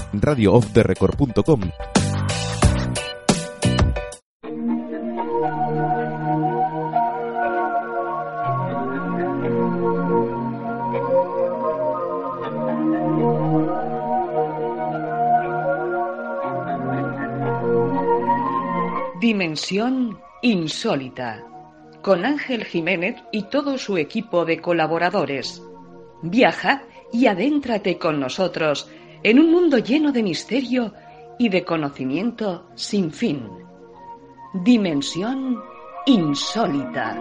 radioofftherecord.com. Dimensión insólita, con Ángel Jiménez y todo su equipo de colaboradores. Viaja y adéntrate con nosotros en un mundo lleno de misterio y de conocimiento sin fin. Dimensión insólita.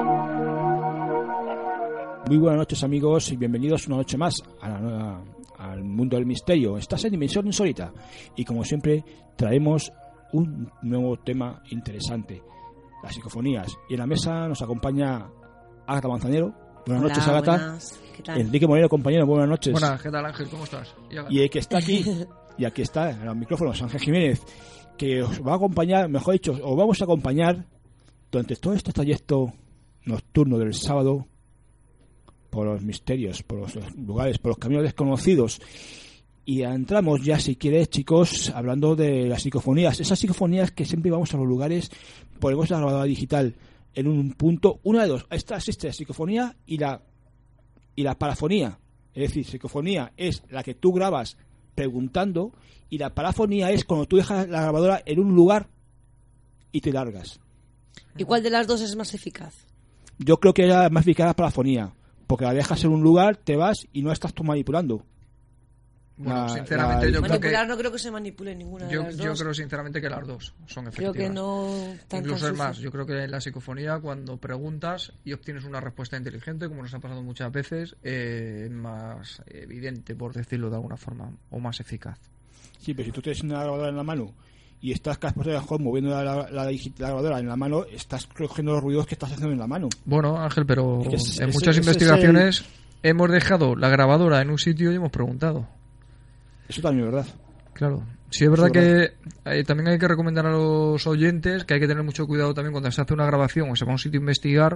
Muy buenas noches, amigos, y bienvenidos una noche más al mundo del misterio. Estás en Dimensión insólita y, como siempre, traemos un nuevo tema interesante: las psicofonías. Y en la mesa nos acompaña Ágata Manzanero. Buenas noches, Ágata. Buenas. ¿Qué tal? Enrique Moreno, compañero, buenas noches. Buenas, ¿qué tal, Ángel? ¿Cómo estás? Y el que está aquí, y aquí está, en los micrófonos, Ángel Jiménez, que os va a acompañar, mejor dicho, os vamos a acompañar durante todo este trayecto nocturno del sábado por los misterios, por los lugares, por los caminos desconocidos. Y entramos ya, si quieres, chicos, hablando de las psicofonías. Esas psicofonías que siempre vamos a los lugares, ponemos la grabadora digital en un punto, una de dos. Existe la psicofonía y la parafonía. Es decir, psicofonía es la que tú grabas preguntando, y la parafonía es cuando tú dejas la grabadora en un lugar y te largas. ¿Y cuál de las dos es más eficaz? Yo creo que era más eficaz la parafonía, porque la dejas en un lugar, te vas y no estás tú manipulando. Bueno, sinceramente yo manipular, no creo que se manipule ninguna de las dos. Yo creo sinceramente que las dos son efectivas. Creo que no tanto. Incluso es más, yo creo que en la psicofonía, cuando preguntas y obtienes una respuesta inteligente, como nos ha pasado muchas veces, es más evidente, por decirlo de alguna forma, o más eficaz. Sí, pero si tú tienes una grabadora en la mano y estás moviendo la grabadora en la mano, estás cogiendo los ruidos que estás haciendo en la mano. Bueno, Ángel, pero en muchas investigaciones hemos dejado la grabadora en un sitio y hemos preguntado. Eso también es verdad. Claro. Sí, es verdad que también hay que recomendar a los oyentes que hay que tener mucho cuidado también cuando se hace una grabación o se va a un sitio a investigar,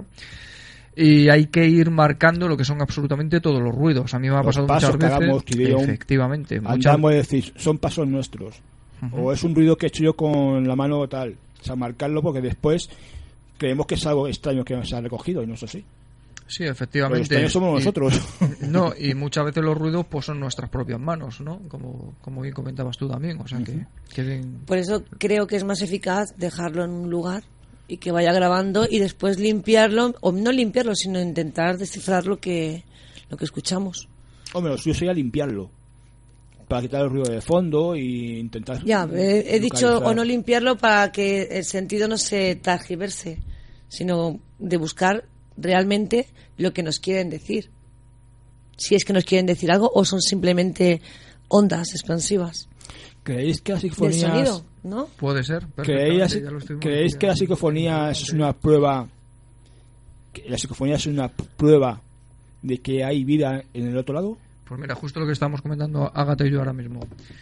y hay que ir marcando lo que son absolutamente todos los ruidos. A mí me ha pasado muchas veces. Efectivamente. Andamos a decir, son pasos nuestros. O es un ruido que he hecho yo con la mano tal. O sea, marcarlo, porque después creemos que es algo extraño que se ha recogido y no es así. Sí, efectivamente. Los extraños somos nosotros. No, y muchas veces los ruidos pues son nuestras propias manos, ¿no? Como bien comentabas tú también. O sea, que bien... Por eso creo que es más eficaz dejarlo en un lugar y que vaya grabando y después limpiarlo, o no limpiarlo, sino intentar descifrar lo que escuchamos. Hombre, lo suyo sería limpiarlo, para quitar el ruido de fondo y intentar... Ya, he dicho o no limpiarlo para que el sentido no se tergiverse, sino de buscar realmente lo que nos quieren decir. Si es que nos quieren decir algo o son simplemente ondas expansivas. ¿Creéis que las psicofonías... del sonido, ¿no? Puede ser. ¿Creéis que la psicofonía es una prueba... ¿La psicofonía es una prueba de que hay vida en el otro lado? Pues mira, justo lo que estamos comentando Ágata y yo ahora mismo.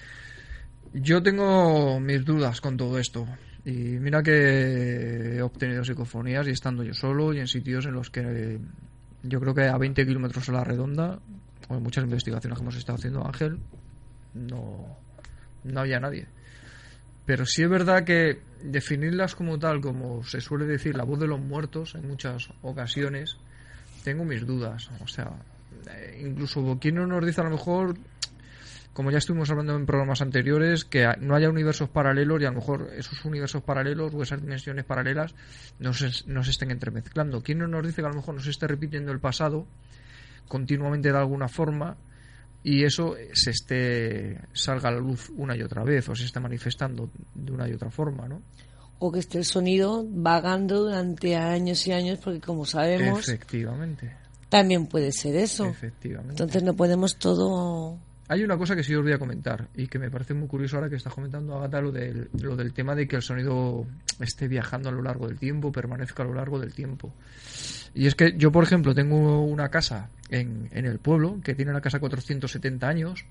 Yo tengo mis dudas con todo esto. Y mira que he obtenido psicofonías y estando yo solo y en sitios en los que yo creo que a 20 kilómetros a la redonda, o en muchas investigaciones que hemos estado haciendo, Ángel, no había nadie. Pero sí es verdad que definirlas como tal, como se suele decir, la voz de los muertos, en muchas ocasiones, tengo mis dudas. O sea, incluso quien no nos dice a lo mejor, como ya estuvimos hablando en programas anteriores, que no haya universos paralelos y a lo mejor esos universos paralelos o esas dimensiones paralelas no se estén entremezclando. ¿Quién no nos dice que a lo mejor nos esté repitiendo el pasado continuamente de alguna forma y eso salga a la luz una y otra vez o se esté manifestando de una y otra forma, ¿no? O que esté el sonido vagando durante años y años, porque como sabemos... Efectivamente. También puede ser eso. Efectivamente. Entonces no podemos todo... Hay una cosa que sí os voy a comentar y que me parece muy curioso ahora que está comentando Ágata, lo del tema de que el sonido esté viajando a lo largo del tiempo, permanezca a lo largo del tiempo. Y es que yo, por ejemplo, tengo una casa en el pueblo que tiene la casa 470 años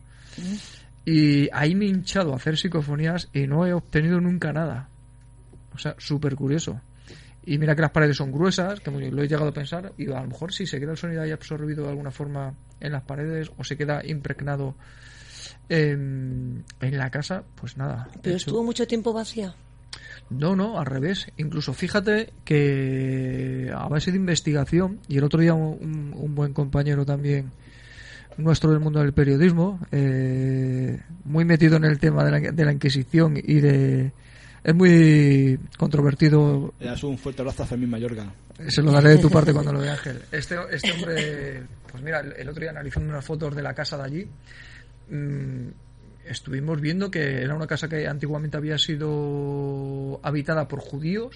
y ahí me he hinchado a hacer psicofonías y no he obtenido nunca nada. O sea, súper curioso. Y mira que las paredes son gruesas, que lo he llegado a pensar, y a lo mejor si se queda el sonido ahí absorbido de alguna forma en las paredes o se queda impregnado En la casa, pues nada. ¿Pero estuvo mucho tiempo vacía? No, al revés. Incluso fíjate que a base de investigación, y el otro día un buen compañero también nuestro del mundo del periodismo, muy metido en el tema de la Inquisición y es muy controvertido. Le das un fuerte abrazo a Fermín Mayorga. Se lo daré de tu parte cuando lo vea, Ángel. Este hombre, pues mira, el otro día analizando unas fotos de la casa de allí, estuvimos viendo que era una casa que antiguamente había sido habitada por judíos,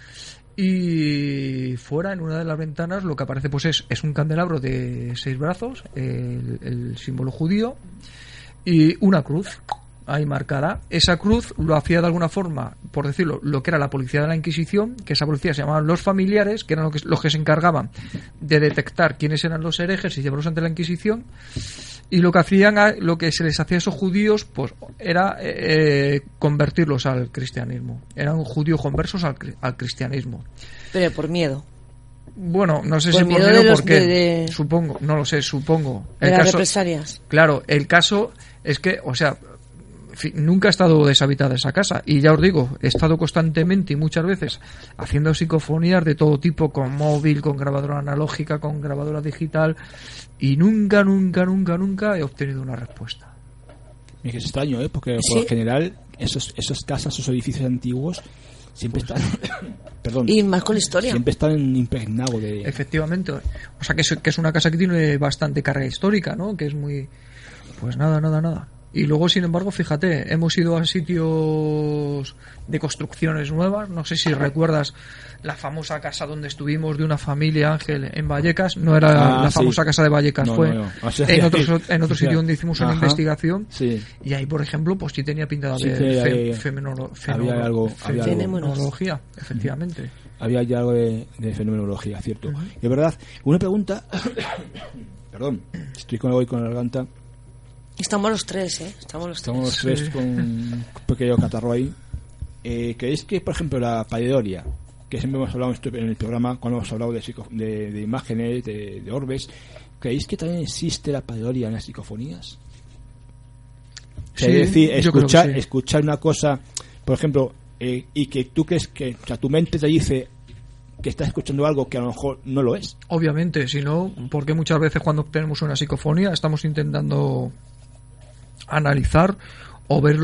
y fuera, en una de las ventanas, lo que aparece pues es un candelabro de 6 brazos, el símbolo judío, y una cruz ahí marcada. Esa cruz lo hacía de alguna forma, por decirlo, lo que era la policía de la Inquisición, que esa policía se llamaban los familiares, que eran los que se encargaban de detectar quiénes eran los herejes y llevarlos ante la Inquisición. Y lo que hacían, lo que se les hacía a esos judíos, pues era convertirlos al cristianismo. Eran judíos conversos al cristianismo. Pero por miedo. Bueno, no sé por si miedo por miedo o por qué. de... Supongo, no lo sé, supongo. De las represalias. Claro, el caso es que, o sea, nunca ha estado deshabitada esa casa, y ya os digo, he estado constantemente y muchas veces haciendo psicofonías de todo tipo, con móvil, con grabadora analógica, con grabadora digital, y nunca he obtenido una respuesta. Es extraño, porque por lo general esas casas, esos edificios antiguos siempre están perdón, y más con la historia, siempre están impregnados de... Efectivamente, o sea que es una casa que tiene bastante carga histórica, ¿no? Que es muy, pues nada. Y luego, sin embargo, fíjate, hemos ido a sitios de construcciones nuevas. No sé si recuerdas la famosa casa donde estuvimos de una familia, Ángel, en Vallecas. No era la famosa casa de Vallecas, fue en otro sitio donde hicimos una investigación. Sí. Y ahí, por ejemplo, pues sí tenía pinta de fenomenología, efectivamente. Había ya algo de fenomenología, cierto. Uh-huh. Y es verdad, una pregunta... Perdón, estoy con la garganta. Estamos los tres, Estamos los tres con un pequeño catarro ahí. ¿Creéis que, por ejemplo, la pareidolia, que siempre hemos hablado en el programa, cuando hemos hablado de imágenes, de orbes, ¿creéis que también existe la pareidolia en las psicofonías? Sí, es decir, escuchar una cosa, por ejemplo, y que tú crees que, o sea, tu mente te dice que estás escuchando algo que a lo mejor no lo es. Obviamente, si no, porque muchas veces cuando obtenemos una psicofonía estamos intentando analizar o ver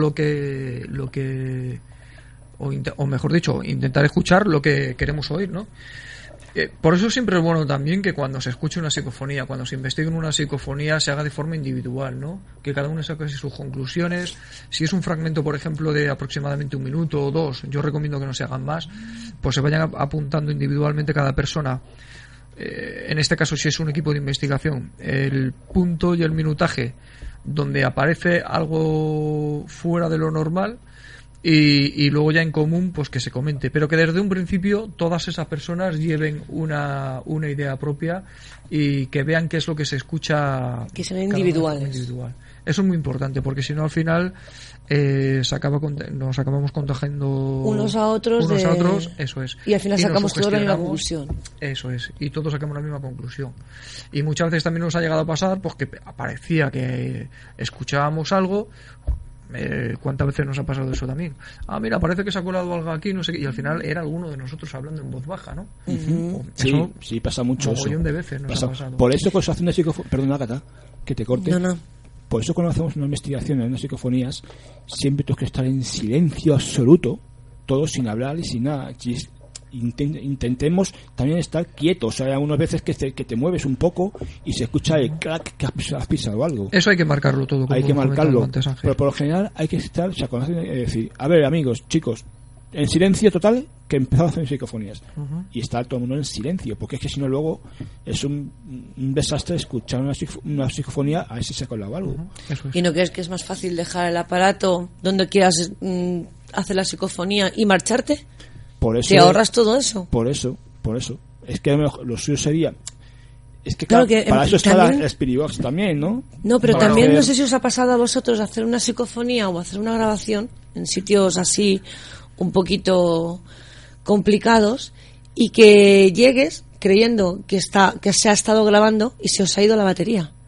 o mejor dicho, intentar escuchar lo que queremos oír, ¿no? Por eso siempre es bueno también que cuando se escuche una psicofonía, cuando se investigue una psicofonía, se haga de forma individual, ¿no? Que cada uno saque sus conclusiones. Si es un fragmento, por ejemplo, de aproximadamente 1 minuto o 2, yo recomiendo que no se hagan más, pues se vayan apuntando individualmente cada persona. En este caso, si es un equipo de investigación, el punto y el minutaje donde aparece algo fuera de lo normal, y luego ya en común pues que se comente, pero que desde un principio todas esas personas lleven una idea propia y que vean qué es lo que se escucha, que sean individuales. Eso es muy importante, porque si no al final nos acabamos contagiando unos a otros, eso es, y al final sacamos toda la misma conclusión. Eso es, y todos sacamos la misma conclusión. Y muchas veces también nos ha llegado a pasar pues que parecía que escuchábamos algo. ¿Cuántas veces nos ha pasado eso también? Mira, parece que se ha colado algo aquí, no sé qué, y al final era alguno de nosotros hablando en voz baja, ¿no? Uh-huh. Sí, pasa mucho eso. Un de veces nos ha pasado. Por eso cuando se hace una psicofonía, perdón, Ágata, que te corte. No. Por eso cuando hacemos una investigación en unas psicofonías, siempre tenemos que estar en silencio absoluto, todos sin hablar y sin nada. Intentemos también estar quietos. O sea, hay algunas veces que te mueves un poco y se escucha el crack que has pisado algo. Eso hay que marcarlo todo. Hay que marcarlo. Pero por lo general hay que estar, o sea, decir, a ver, amigos, chicos, en silencio total, que empezamos a hacer psicofonías. Uh-huh. Y estar todo el mundo en silencio, porque es que si no luego es un desastre escuchar una psicofonía a ver si se ha colado algo. Uh-huh. ¿Y no crees que es más fácil dejar el aparato donde quieras hacer la psicofonía y marcharte? Por eso, ¿te ahorras todo eso? Por eso. Es que lo suyo sería... Es que, claro, para eso está la Spiribox también, ¿no? No, pero también no sé si os ha pasado a vosotros hacer una psicofonía o hacer una grabación en sitios así un poquito complicados y que llegues creyendo que se ha estado grabando y se os ha ido la batería.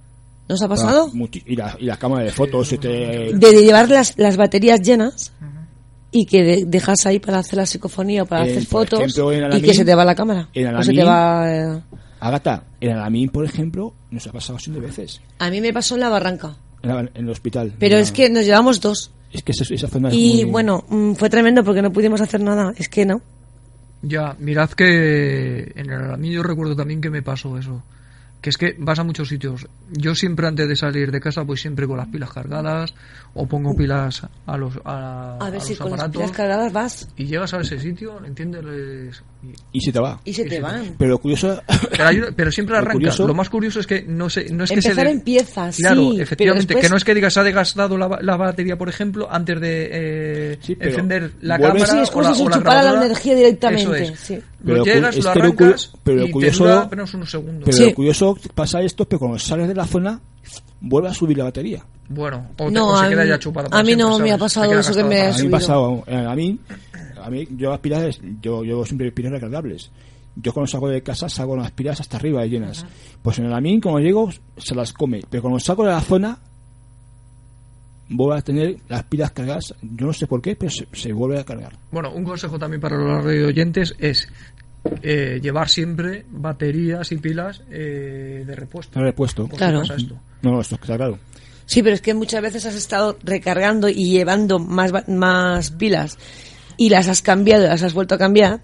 ¿Nos ha pasado? Y la cámara de fotos. De llevar las baterías llenas y que dejas ahí para hacer la psicofonía o para hacer fotos, ejemplo, y que se te va la cámara. O se te va... Ágata, en Alamín, por ejemplo, nos ha pasado 100 veces. A mí me pasó en la Barranca. En el hospital. Pero es que nos llevamos 2. Es que esa zona es y bueno, fue tremendo porque no pudimos hacer nada. Es que no. Ya, mirad que en el Alamín yo recuerdo también que me pasó eso. Que es que vas a muchos sitios. Yo siempre antes de salir de casa voy siempre con las pilas cargadas o pongo pilas a los ver si los con aparatos. Las pilas cargadas vas. Y llegas a ese sitio, ¿entiendes? Y se te va. Y se te van. Pero lo curioso... pero siempre arranca. Lo más curioso es que no es que empezar empieza, claro, sí, efectivamente, después... que no es que digas ha desgastado la batería, por ejemplo, antes de encender la cámara sí, es como o si se la chupara grabadora. la energía directamente. Eso es. Sí. Lo llegas, lo arrancas pero y curioso, te dura apenas unos segundos. Pero lo curioso pasa esto, pero cuando sales de la zona vuelve a subir la batería. Bueno, o se queda ya chupada. A mí no siempre, me ha pasado eso que me ha subido. A mí yo las pilas, yo siempre pilas recargables. Yo cuando salgo de casa salgo con las pilas hasta arriba llenas. Pues en el Alamín cuando llego se las come, pero cuando salgo de la zona vuelvo a tener las pilas cargadas. Yo no sé por qué, pero se vuelve a cargar. Bueno, un consejo también para los radio oyentes es llevar siempre baterías y pilas de repuesto. De repuesto. Claro. Esto. No, esto está claro. Sí, pero es que muchas veces has estado recargando y llevando más pilas y las has cambiado, las has vuelto a cambiar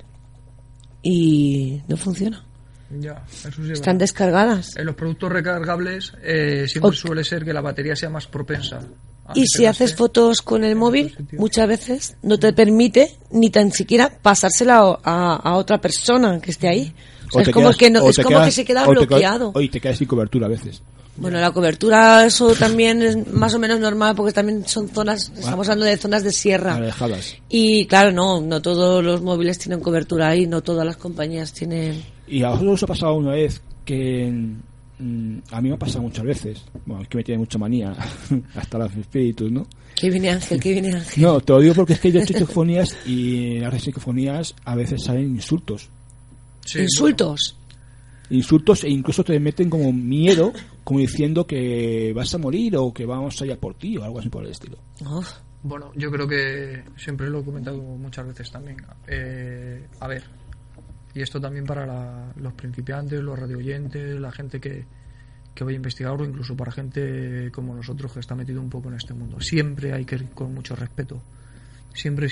y no funciona. Ya, eso sí. Están descargadas. En los productos recargables siempre suele ser que la batería sea más propensa. Y si haces fotos con el móvil, muchas veces no te permite ni tan siquiera pasársela a otra persona que esté ahí. O sea, es como que se queda bloqueado. Y te quedas sin cobertura a veces. Bueno, la cobertura, eso también es más o menos normal porque también son zonas, estamos hablando de zonas de sierra. Alejadas. Y claro, no todos los móviles tienen cobertura ahí, no todas las compañías tienen. Y a vosotros os ha pasado una vez que a mí me ha pasado muchas veces. Bueno, es que me tiene mucha manía hasta los espíritus, ¿no? Que viene Ángel. No, te lo digo porque es que yo he hecho psicofonías y en las psicofonías a veces salen insultos. Sí, ¿Insultos? Bueno. Insultos e incluso te meten como miedo, como diciendo que vas a morir o que vamos allá por ti o algo así por el estilo. Uf. Bueno, yo creo que siempre lo he comentado muchas veces también. A ver, y esto también para los principiantes, los radioyentes, la gente que vaya a investigar o incluso para gente como nosotros que está metido un poco en este mundo. Siempre hay que ir con mucho respeto. Siempre.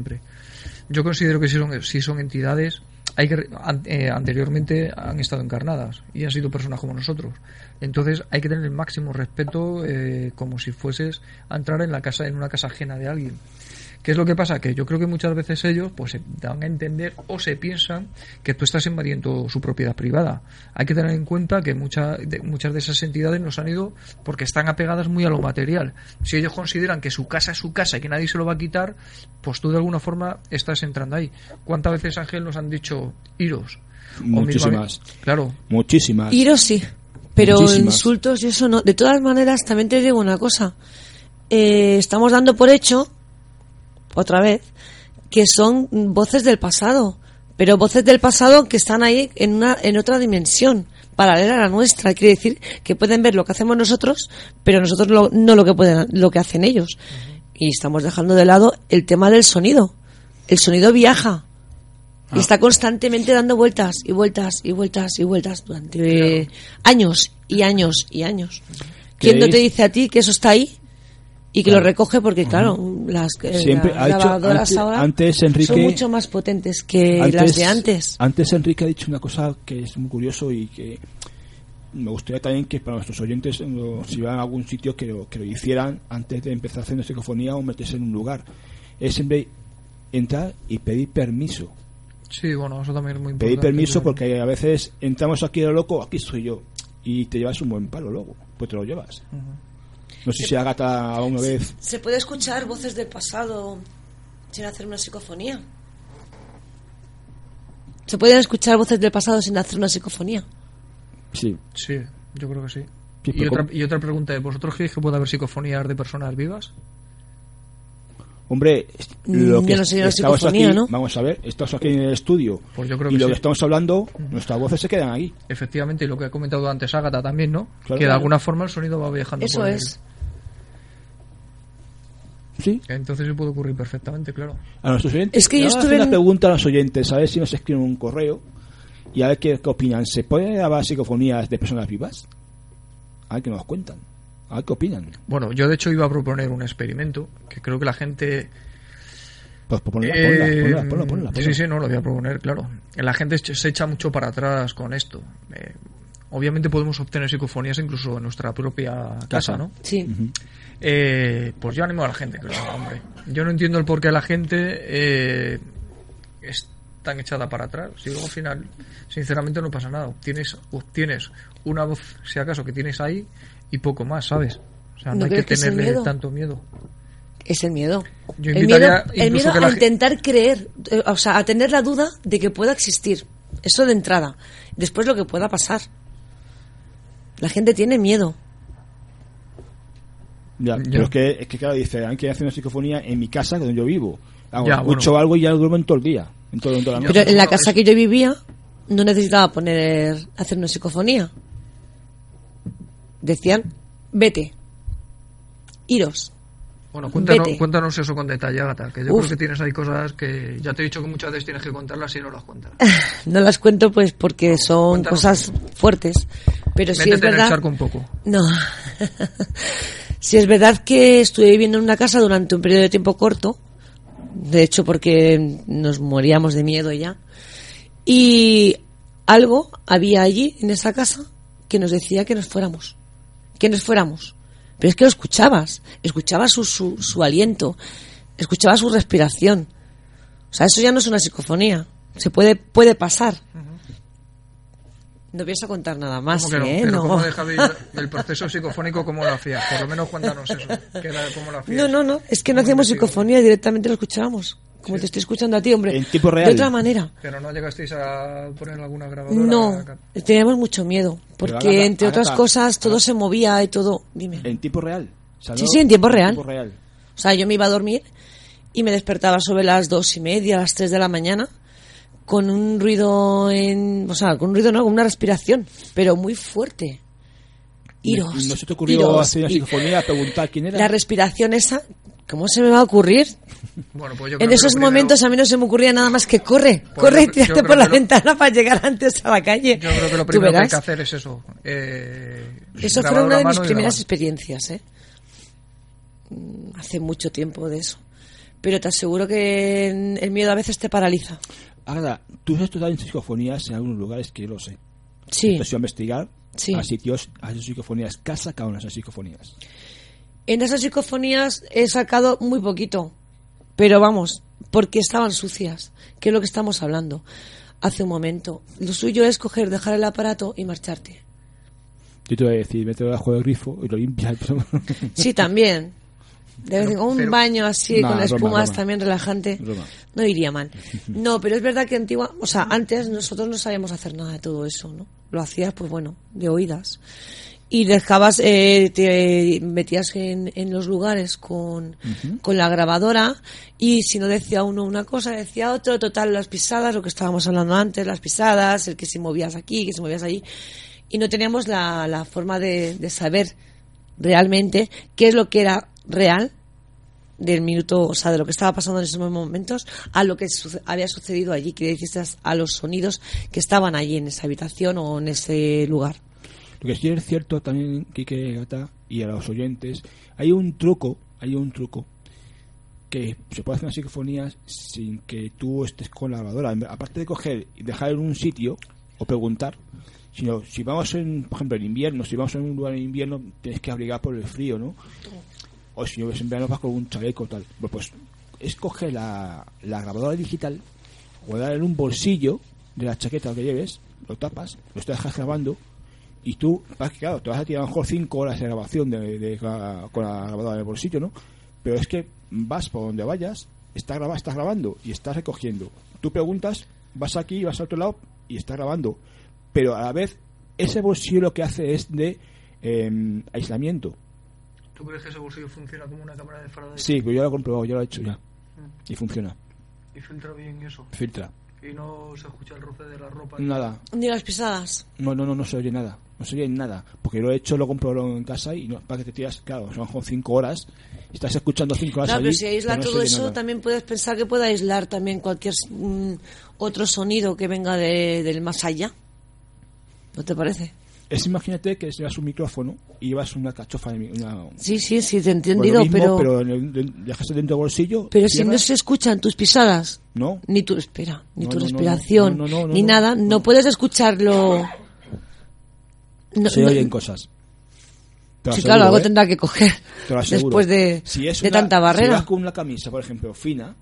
Yo considero que si son entidades anteriormente han estado encarnadas y han sido personas como nosotros, entonces hay que tener el máximo respeto, como si fueses a entrar en una casa ajena de alguien. ¿Qué es lo que pasa? Que yo creo que muchas veces ellos pues se dan a entender o se piensan que tú estás invadiendo su propiedad privada. Hay que tener en cuenta que muchas de esas entidades nos han ido porque están apegadas muy a lo material. Si ellos consideran que su casa es su casa y que nadie se lo va a quitar, pues tú de alguna forma estás entrando ahí. ¿Cuántas veces, Ángel, nos han dicho iros? Muchísimas. Claro. Muchísimas. Iros sí, pero Muchísimas. insultos y eso no. De todas maneras, también te digo una cosa. Estamos dando por hecho otra vez, que son voces del pasado, pero voces del pasado que están ahí en otra dimensión, paralela a la nuestra. Quiere decir que pueden ver lo que hacemos nosotros, pero nosotros no lo que hacen ellos. Y estamos dejando de lado el tema del sonido. El sonido viaja y está constantemente dando vueltas y vueltas y vueltas y vueltas durante años y años y años. ¿Quién no te dice a ti que eso está ahí? Y que lo recoge porque, claro, las grabadoras ahora Enrique, son mucho más potentes que las de antes. Antes Enrique ha dicho una cosa que es muy curioso y que me gustaría también que para nuestros oyentes, si van a algún sitio, que lo hicieran antes de empezar haciendo psicofonía o meterse en un lugar. Es siempre entrar y pedir permiso. Sí, bueno, eso también es muy importante. Pedir permiso porque a veces entramos aquí a lo loco, aquí estoy yo, y te llevas un buen palo luego, pues te lo llevas. No sé si Ágata alguna vez... ¿Se puede escuchar voces del pasado sin hacer una psicofonía? ¿Se pueden escuchar voces del pasado sin hacer una psicofonía? Sí. Sí, yo creo que sí. Sí, y otra pregunta, ¿vosotros creéis que puede haber psicofonías de personas vivas? Hombre, lo que yo no sé, la estamos psicofonía, aquí, ¿no? vamos a ver, estamos aquí en el estudio Pues yo creo y que lo sí. que estamos hablando, nuestras voces se quedan ahí. Efectivamente, y lo que ha comentado antes Ágata también, ¿no? Claro, que de claro. alguna forma el sonido va viajando Eso por es. Sí. Entonces sí puede ocurrir perfectamente, claro. A nuestros oyentes, Es que yo vamos a estuve hacer una en- pregunta a los oyentes, a ver si nos escriben un correo y a ver qué opinan. ¿Se puede grabar psicofonías de personas vivas? A ver qué nos cuentan. A ver qué opinan. Bueno, yo de hecho iba a proponer un experimento que creo que la gente... Pues ponla. Sí, sí, no, lo voy a proponer, claro. La gente se echa mucho para atrás con esto. Obviamente podemos obtener psicofonías incluso en nuestra propia casa, ¿no? Sí. Pues yo animo a la gente, claro, hombre. Yo no entiendo el por qué la gente es tan echada para atrás. Si luego al final, sinceramente, no pasa nada. Obtienes una voz, si acaso, que tienes ahí y poco más, ¿sabes? O sea, no ¿No hay que crees que es el tenerle miedo? tanto miedo. Es el miedo. Yo El invitaría miedo, incluso que a la intentar creer, o sea, a tener la duda de que pueda existir. Eso de entrada. Después lo que pueda pasar. La gente tiene miedo. Ya, pero es que claro, dice, hay que hacer una psicofonía en mi casa, donde yo vivo. Hago, Ya, escucho bueno. algo y ya lo duermo en todo el día. En toda la noche. Pero en la casa que yo vivía no necesitaba hacer una psicofonía. Decían, vete, iros. Bueno, Vete. cuéntanos eso con detalle, Ágata, que yo Uf. creo que tienes ahí cosas que ya te he dicho que muchas veces tienes que contarlas y no las cuentas. No las cuento pues porque son cuéntanos. cosas fuertes. Pero sí Métete es en el verdad. charco un poco. No. Sí es verdad que estuve viviendo en una casa durante un periodo de tiempo corto. De hecho, porque nos moríamos de miedo ya. Y algo había allí, en esa casa, que nos decía que nos fuéramos. Que nos fuéramos. Pero es que lo escuchabas. Escuchabas su aliento. Escuchabas su respiración. O sea, eso ya no es una psicofonía. Puede pasar. No pienso contar nada más, ¿Cómo que no? ¿eh? Pero No. ¿cómo dejas de ir el proceso psicofónico, cómo lo hacías? Por lo menos cuéntanos eso. ¿Cómo lo hacías? No. Es que no ¿Cómo hacíamos investigabas? psicofonía, directamente lo escuchábamos. Como te estoy escuchando a ti, hombre. En tiempo real. De otra manera. Pero no llegasteis a poner alguna grabadora. No, teníamos mucho miedo. Pero Porque, Ágata, entre otras Ágata, cosas, todo Ágata. se movía y todo. Dime. En tiempo real. O sea, Sí, en tiempo real. En tiempo real. O sea, yo me iba a dormir y me despertaba sobre las 2:30, las 3 de la mañana, con un ruido con un ruido no, con una respiración, pero muy fuerte. Iros. ¿No se te ocurrió iros, hacer una psicofonía, preguntar quién era? La respiración esa, ¿cómo se me va a ocurrir? Bueno, pues yo creo En que esos lo primero- momentos a mí no se me ocurría nada más que corre Pues y yo tírate creo por la que lo- ventana para llegar antes a la calle. Yo creo que lo Tú primero que hay verás. que hacer es eso. Eso fue grabadora una a de mis mano y primeras grabar. experiencias, ¿eh? Hace mucho tiempo de eso. Pero te aseguro que el miedo a veces te paraliza. Ahora, tú has estudiado en psicofonías en algunos lugares que yo lo sé. Sí, Entonces, yo a investigar Sí. a sitios, a esas psicofonías. ¿Qué has sacado en esas psicofonías? en esas psicofonías he sacado muy poquito. Pero vamos, porque estaban sucias. Que es lo que estamos hablando hace un momento. Lo suyo es dejar el aparato y marcharte. Yo te voy a decir, mételo debajo del grifo y lo limpias. Sí, también. De vez en cuando un pero- baño así No, con broma, espumas broma. también relajante. Broma. No iría mal. No, pero es verdad que antes nosotros no sabíamos hacer nada de todo eso, ¿no? Lo hacías, pues bueno, de oídas. Y dejabas, te metías en los lugares con la grabadora y si no decía uno una cosa, decía otro, total, las pisadas, lo que estábamos hablando antes, las pisadas, el que se movías aquí, que se movías allí. Y no teníamos la forma de saber realmente qué es lo que era real del minuto, o sea, de lo que estaba pasando en esos momentos a lo que había sucedido allí, que decías a los sonidos que estaban allí en esa habitación o en ese lugar. Lo que sí es cierto también, Quique, Gata, y a los oyentes, hay un truco que se puede hacer unas psicofonías sin que tú estés con la grabadora. Aparte de coger y dejar en un sitio o preguntar, sino si vamos por ejemplo, en invierno, si vamos en un lugar en invierno, tienes que abrigar por el frío, ¿no? O si no ves en verano, vas con un chaleco tal. Pues es coger la grabadora digital, guardar en un bolsillo de la chaqueta que lleves, lo tapas, lo dejas grabando. Y tú, claro, te vas a tirar a lo mejor 5 horas de grabación con la grabadora en el bolsillo, ¿no? Pero es que vas por donde vayas, estás grabando y estás recogiendo. Tú preguntas, vas aquí, vas al otro lado y estás grabando. Pero a la vez, ese bolsillo lo que hace es de aislamiento. ¿Tú crees que ese bolsillo funciona como una cámara de Faraday? Sí, pero yo lo he comprobado, yo lo he hecho ya. Y funciona. ¿Y filtra bien eso? Filtra. ¿Y no se escucha el roce de la ropa? Nada. Ni las pisadas. No se oye nada. No se oye nada. Porque lo he hecho, lo compro en casa y no, para que te tiras, claro, son 5 horas. Estás escuchando 5 horas. Claro, allí, pero si aísla pero no se todo oye eso, nada. también puedes pensar que puede aislar también cualquier otro sonido que venga del más allá. ¿No te parece? Es, imagínate que llevas un micrófono y llevas una cachofa de una... Sí, te he Pues entendido, lo mismo, pero dejas dentro del bolsillo. pero si cierras, no se escuchan tus pisadas, no. ni tu espera, ni No, tu no, no, respiración, no, ni nada, no puedes escucharlo. No, Se no- oyen cosas. Te lo Sí, aseguro, claro, algo ¿eh? tendrá que coger Te lo aseguro. después de, Si es de una- tanta Si barrera. vas con una camisa, por ejemplo, fina,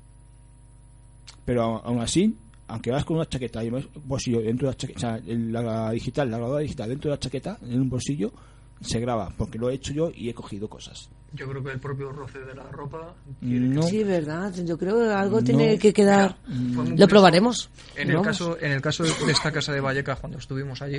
pero aún así, aunque vas con una chaqueta y un bolsillo dentro de la chaqueta, o sea, la grabadora digital dentro de la chaqueta, en un bolsillo, se graba, porque lo he hecho yo y he cogido cosas. Yo creo que el propio roce de la ropa... No, Sí, verdad. Yo creo que algo No. tiene que quedar. Fue muy curioso. Lo probaremos. En el Vamos. caso de esta casa de Vallecas, cuando estuvimos allí,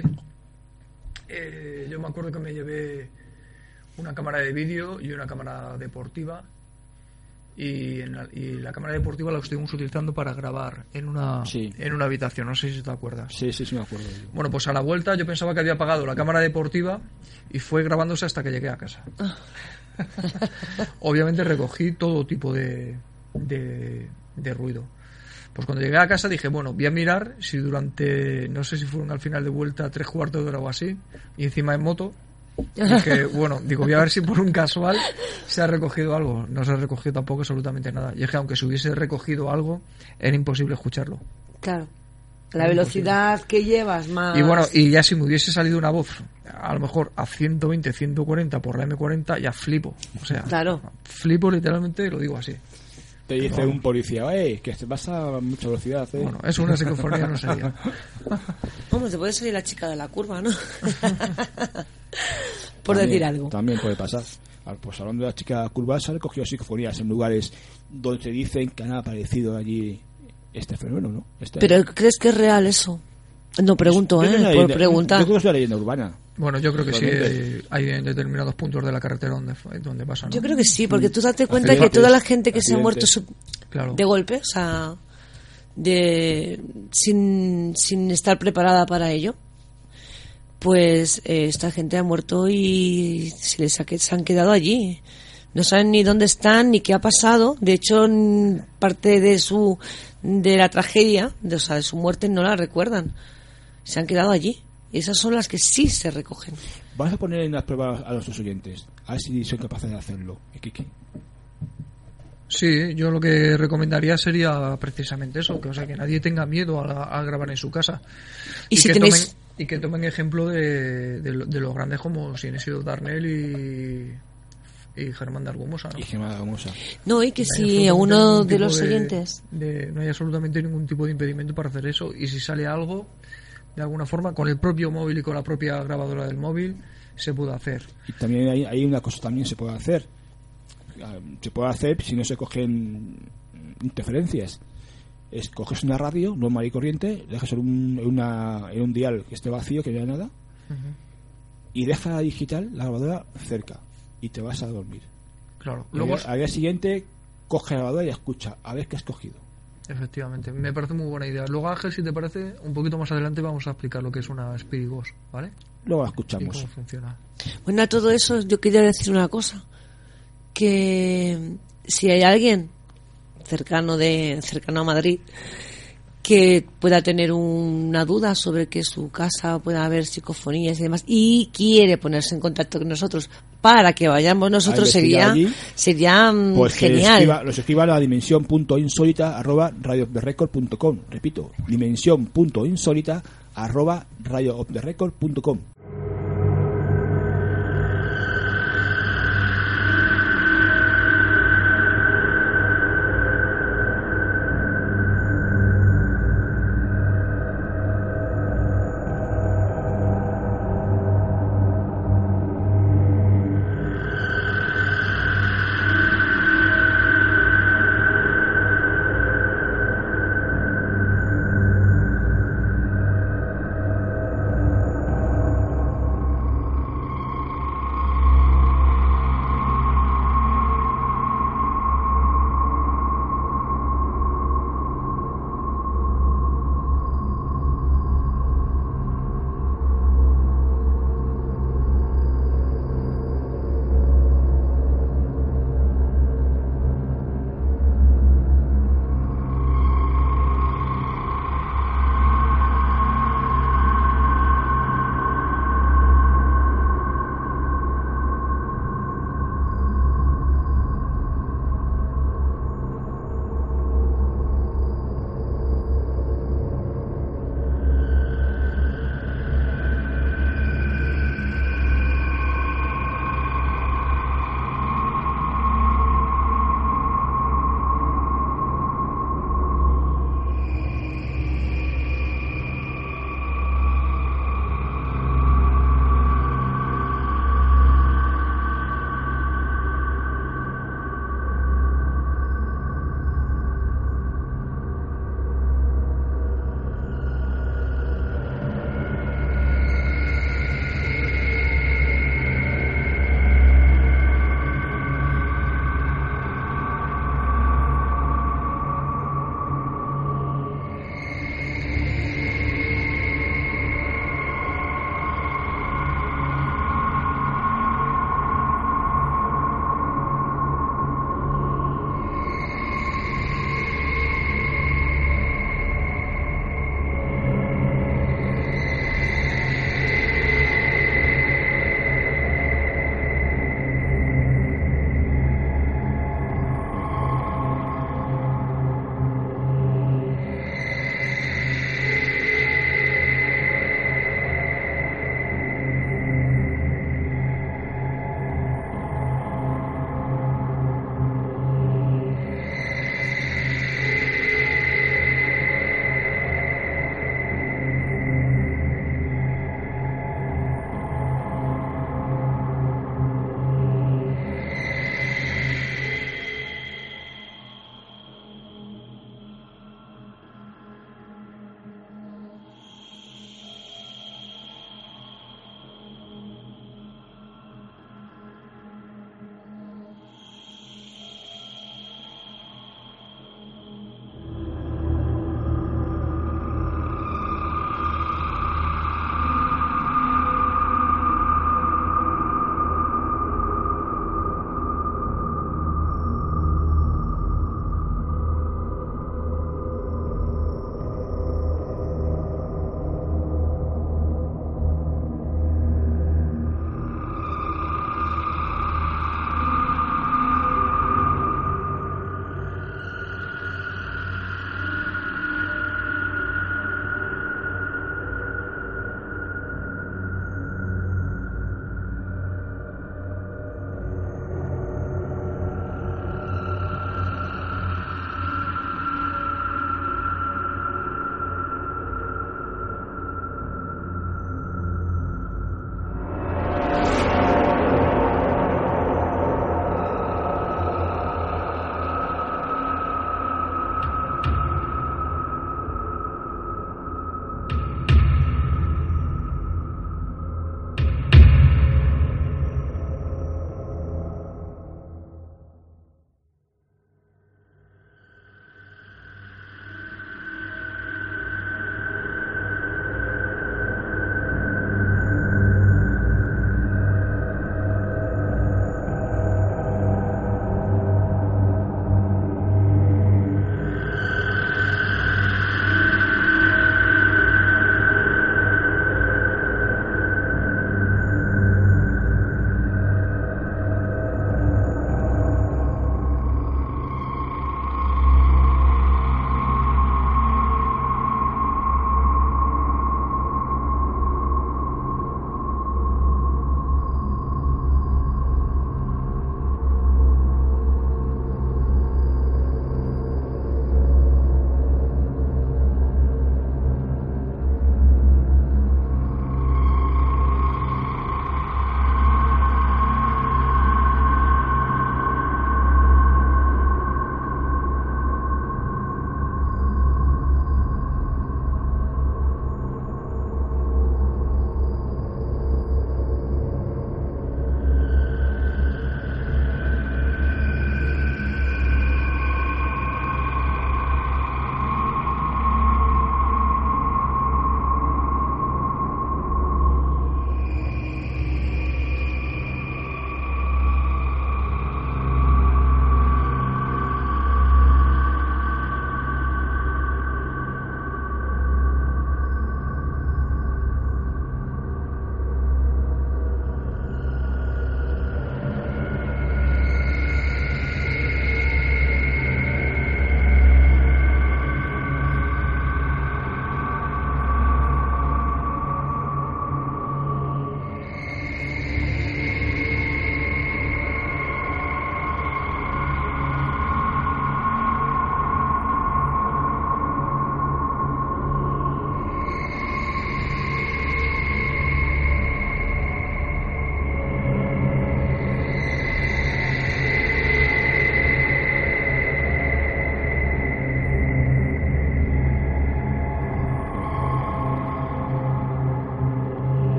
yo me acuerdo que me llevé una cámara de vídeo y una cámara deportiva, y la cámara deportiva la estuvimos utilizando para grabar en una habitación, no sé si te acuerdas. sí, me acuerdo. Bueno, pues a la vuelta yo pensaba que había apagado la cámara deportiva y fue grabándose hasta que llegué a casa. Obviamente recogí todo tipo de ruido. Pues cuando llegué a casa dije, bueno, voy a mirar si durante, no sé si fueron al final de vuelta 3/4 de hora o así, y encima en moto, dije, bueno, voy a ver si por un casual se ha recogido algo. No se ha recogido tampoco absolutamente nada. Y es que aunque se hubiese recogido algo, era imposible escucharlo. Claro. La velocidad que llevas más. Y bueno, y ya si me hubiese salido una voz, a lo mejor a 120, 140 por la M40, ya flipo. O sea, Claro. flipo literalmente, lo digo así. Te dice un policía, que te vas a mucha velocidad, Bueno, es una psicofonía, no sería. Vamos, te puede salir la chica de la curva, ¿no? Por También- decir algo. También puede pasar. Pues hablando de la chica curva, se han recogido psicofonías en lugares donde te dicen que han aparecido allí este fenómeno, ¿no? ¿Pero crees que es real eso? No pregunto, Yo creo que es una por leyenda- preguntar. Yo creo que es una leyenda urbana. Bueno, yo creo que sí, Totalmente. hay en determinados puntos de la carretera donde pasa, ¿no? Yo creo que sí, porque tú date cuenta que Accidentes, toda la gente que se ha muerto accidentes. Claro. de golpe, o sea, sin estar preparada para ello, pues esta gente ha muerto y se han quedado allí. No saben ni dónde están ni qué ha pasado. De hecho, parte de la tragedia, de su muerte, no la recuerdan. Se han quedado allí. Y esas son las que sí se recogen. Vamos a poner en las pruebas a nuestros oyentes, a ver si son capaces de hacerlo. Kiki. Sí, yo lo que recomendaría sería precisamente eso, que que nadie tenga miedo a grabar en su casa. Y si que tenéis... tomen ejemplo de los grandes como Sinesio Darnell y Germán de Argumosa, ¿no? Y Gemma Gamosa. No, y que No hay si absolutamente uno ningún de tipo los oyentes... no hay absolutamente ningún tipo de impedimento para hacer eso, y si sale algo, de alguna forma, con el propio móvil y con la propia grabadora del móvil, se puede hacer. Y también hay una cosa también se puede hacer. Se puede hacer si no se cogen interferencias. Coges una radio normal y corriente, dejas en un dial que esté vacío, que no haya nada, y deja la digital, la grabadora, cerca, y te vas a dormir. Claro. Y Luego, al día siguiente coge la grabadora y escucha a ver qué has cogido. efectivamente, me parece muy buena idea. Luego, Ángel, si te parece, un poquito más adelante vamos a explicar lo que es una Speedy Ghost, ¿vale? Luego la Y escuchamos. cómo funciona. Bueno, a todo eso yo quería decir una cosa. Que si hay alguien cercano a Madrid que pueda tener una duda sobre que su casa pueda haber psicofonías y demás y quiere ponerse en contacto con nosotros para que vayamos nosotros, investigar sería Pues genial. los escriba a la dimensión.insólita@radiooftherecord.com. Repito, dimensión.insólita@radiooftherecord.com.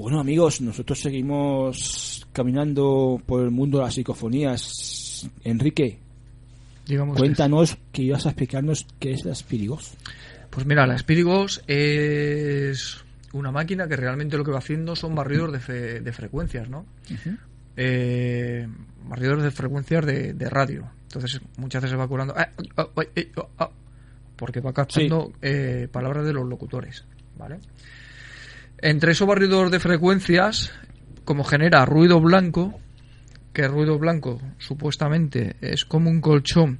Bueno, amigos, nosotros seguimos caminando por el mundo de las psicofonías. Enrique, Digamos cuéntanos que ibas a explicarnos qué es la Spirighost. Pues mira, la Spirighost es una máquina que realmente lo que va haciendo son barridos de frecuencias, ¿no? Uh-huh. Barridores de frecuencias de radio. Entonces muchas veces se va curando porque va captando palabras de los locutores, ¿vale? Entre esos barridores de frecuencias, como genera ruido blanco, que el ruido blanco supuestamente es como un colchón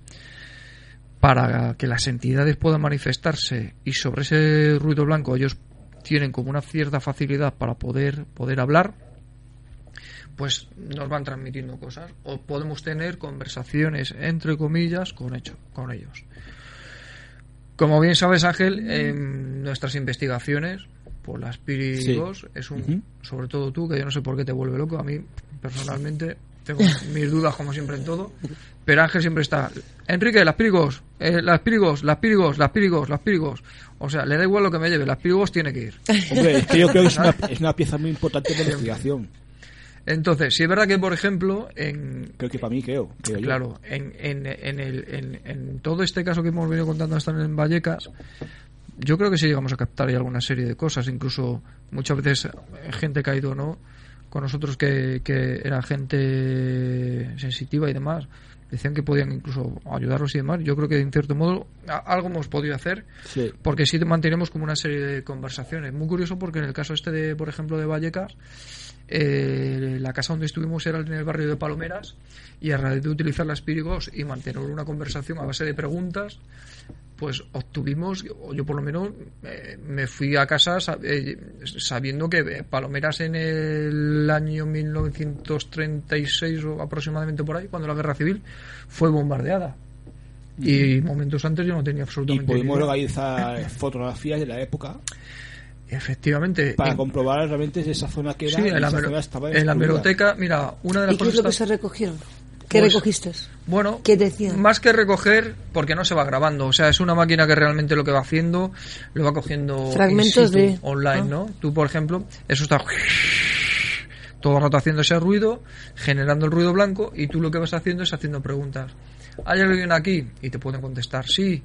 para que las entidades puedan manifestarse, y sobre ese ruido blanco ellos tienen como una cierta facilidad para poder hablar, pues nos van transmitiendo cosas, o podemos tener conversaciones entre comillas con ellos. Como bien sabes, Ángel, en nuestras investigaciones por las Spirighost es sobre todo tú, que yo no sé por qué te vuelve loco. A mí personalmente tengo mis dudas como siempre en todo, pero Ángel siempre está: Enrique, las Spirighost, las Spirighost. O sea, le da igual lo que me lleve, las Spirighost tiene que ir. Hombre, es que yo creo que es una pieza muy importante de la investigación. Entonces, sí es verdad que, por ejemplo, creo que para mí creo claro, yo. en todo este caso que hemos venido contando hasta en Vallecas, yo creo que sí llegamos a captar ahí alguna serie de cosas. Incluso muchas veces gente que ha ido, ¿no?, con nosotros que era gente sensitiva y demás, decían que podían incluso ayudarlos y demás. Yo creo que en cierto modo algo hemos podido hacer, porque sí mantenemos como una serie de conversaciones. Muy curioso, porque en el caso de, por ejemplo, de Vallecas, la casa donde estuvimos era en el barrio de Palomeras, y a raíz de utilizar la Spirighost y mantener una conversación a base de preguntas, pues obtuvimos, o yo por lo menos me fui a casa sabiendo que Palomeras en el año 1936 o aproximadamente por ahí, cuando la guerra civil fue bombardeada, y momentos antes yo no tenía absolutamente idea. Y pudimos idea. organizar fotografías de la época, efectivamente, para comprobar realmente esa zona que era. Sí, en la hemeroteca, mira, una de las ¿Y qué es lo que se recogieron? ¿Qué pues, recogiste? Bueno, ¿qué decían? Más que recoger, porque no se va grabando, o sea, es una máquina que realmente lo que va haciendo, lo va cogiendo fragmentos de online, ¿no? Tú, por ejemplo, eso está todo el rato haciendo ese ruido, generando el ruido blanco, y tú lo que vas haciendo es haciendo preguntas. ¿Hay alguien aquí? Y te pueden contestar sí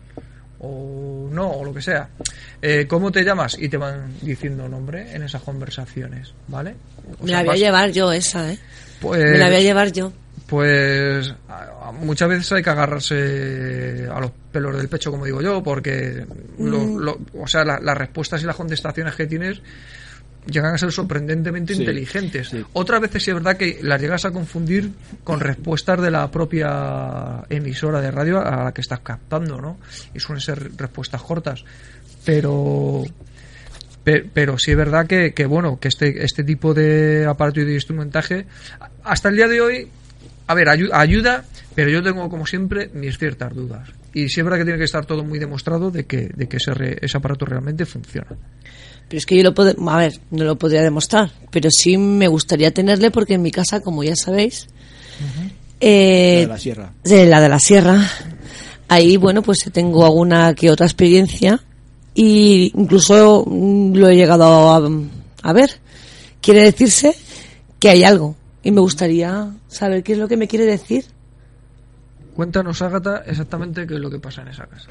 o no, o lo que sea. ¿Cómo te llamas? Y te van diciendo nombre en esas conversaciones, ¿vale? Me la voy a llevar yo esa, Pues, me la voy a llevar yo. Pues muchas veces hay que agarrarse a los pelos del pecho, como digo yo, porque o sea, las respuestas y las contestaciones que tienes llegan a ser sorprendentemente inteligentes. Sí. Otras veces sí es verdad que las llegas a confundir con respuestas de la propia emisora de radio a la que estás captando, ¿no? Y suelen ser respuestas cortas, pero sí es verdad que bueno, que este tipo de aparato y de instrumentaje hasta el día de hoy, a ver, ayuda, pero yo tengo, como siempre, mis ciertas dudas. Y sí es verdad que tiene que estar todo muy demostrado de que ese aparato realmente funciona. Pero es que yo no lo podría demostrar, pero sí me gustaría tenerle, porque en mi casa, como ya sabéis, la de la Sierra. La de la Sierra, ahí, bueno, pues tengo alguna que otra experiencia, y incluso lo he llegado a ver. Quiere decirse que hay algo, y me gustaría saber qué es lo que me quiere decir. Cuéntanos, Ágata, exactamente qué es lo que pasa en esa casa.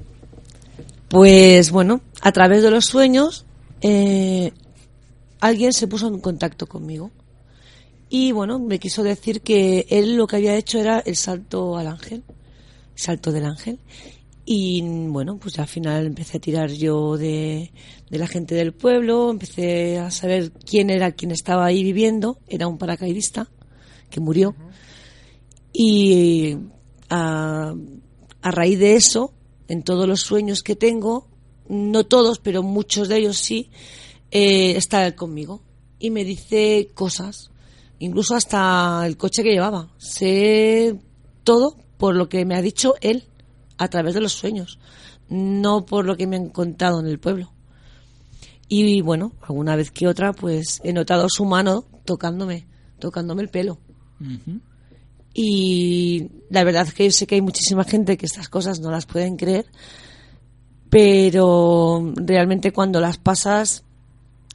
Pues bueno, a través de los sueños, alguien se puso en contacto conmigo, y bueno, me quiso decir que él lo que había hecho era el salto del ángel. Y bueno, pues al final empecé a tirar yo de la gente del pueblo, empecé a saber quién estaba ahí viviendo. Era un paracaidista que murió. Y a raíz de eso, en todos los sueños que tengo, no todos, pero muchos de ellos sí, está él conmigo. Y me dice cosas, incluso hasta el coche que llevaba. Sé todo por lo que me ha dicho él, a través de los sueños, no por lo que me han contado en el pueblo. Y bueno, alguna vez que otra, pues he notado su mano tocándome el pelo. Uh-huh. Y la verdad es que yo sé que hay muchísima gente que estas cosas no las pueden creer, pero realmente cuando las pasas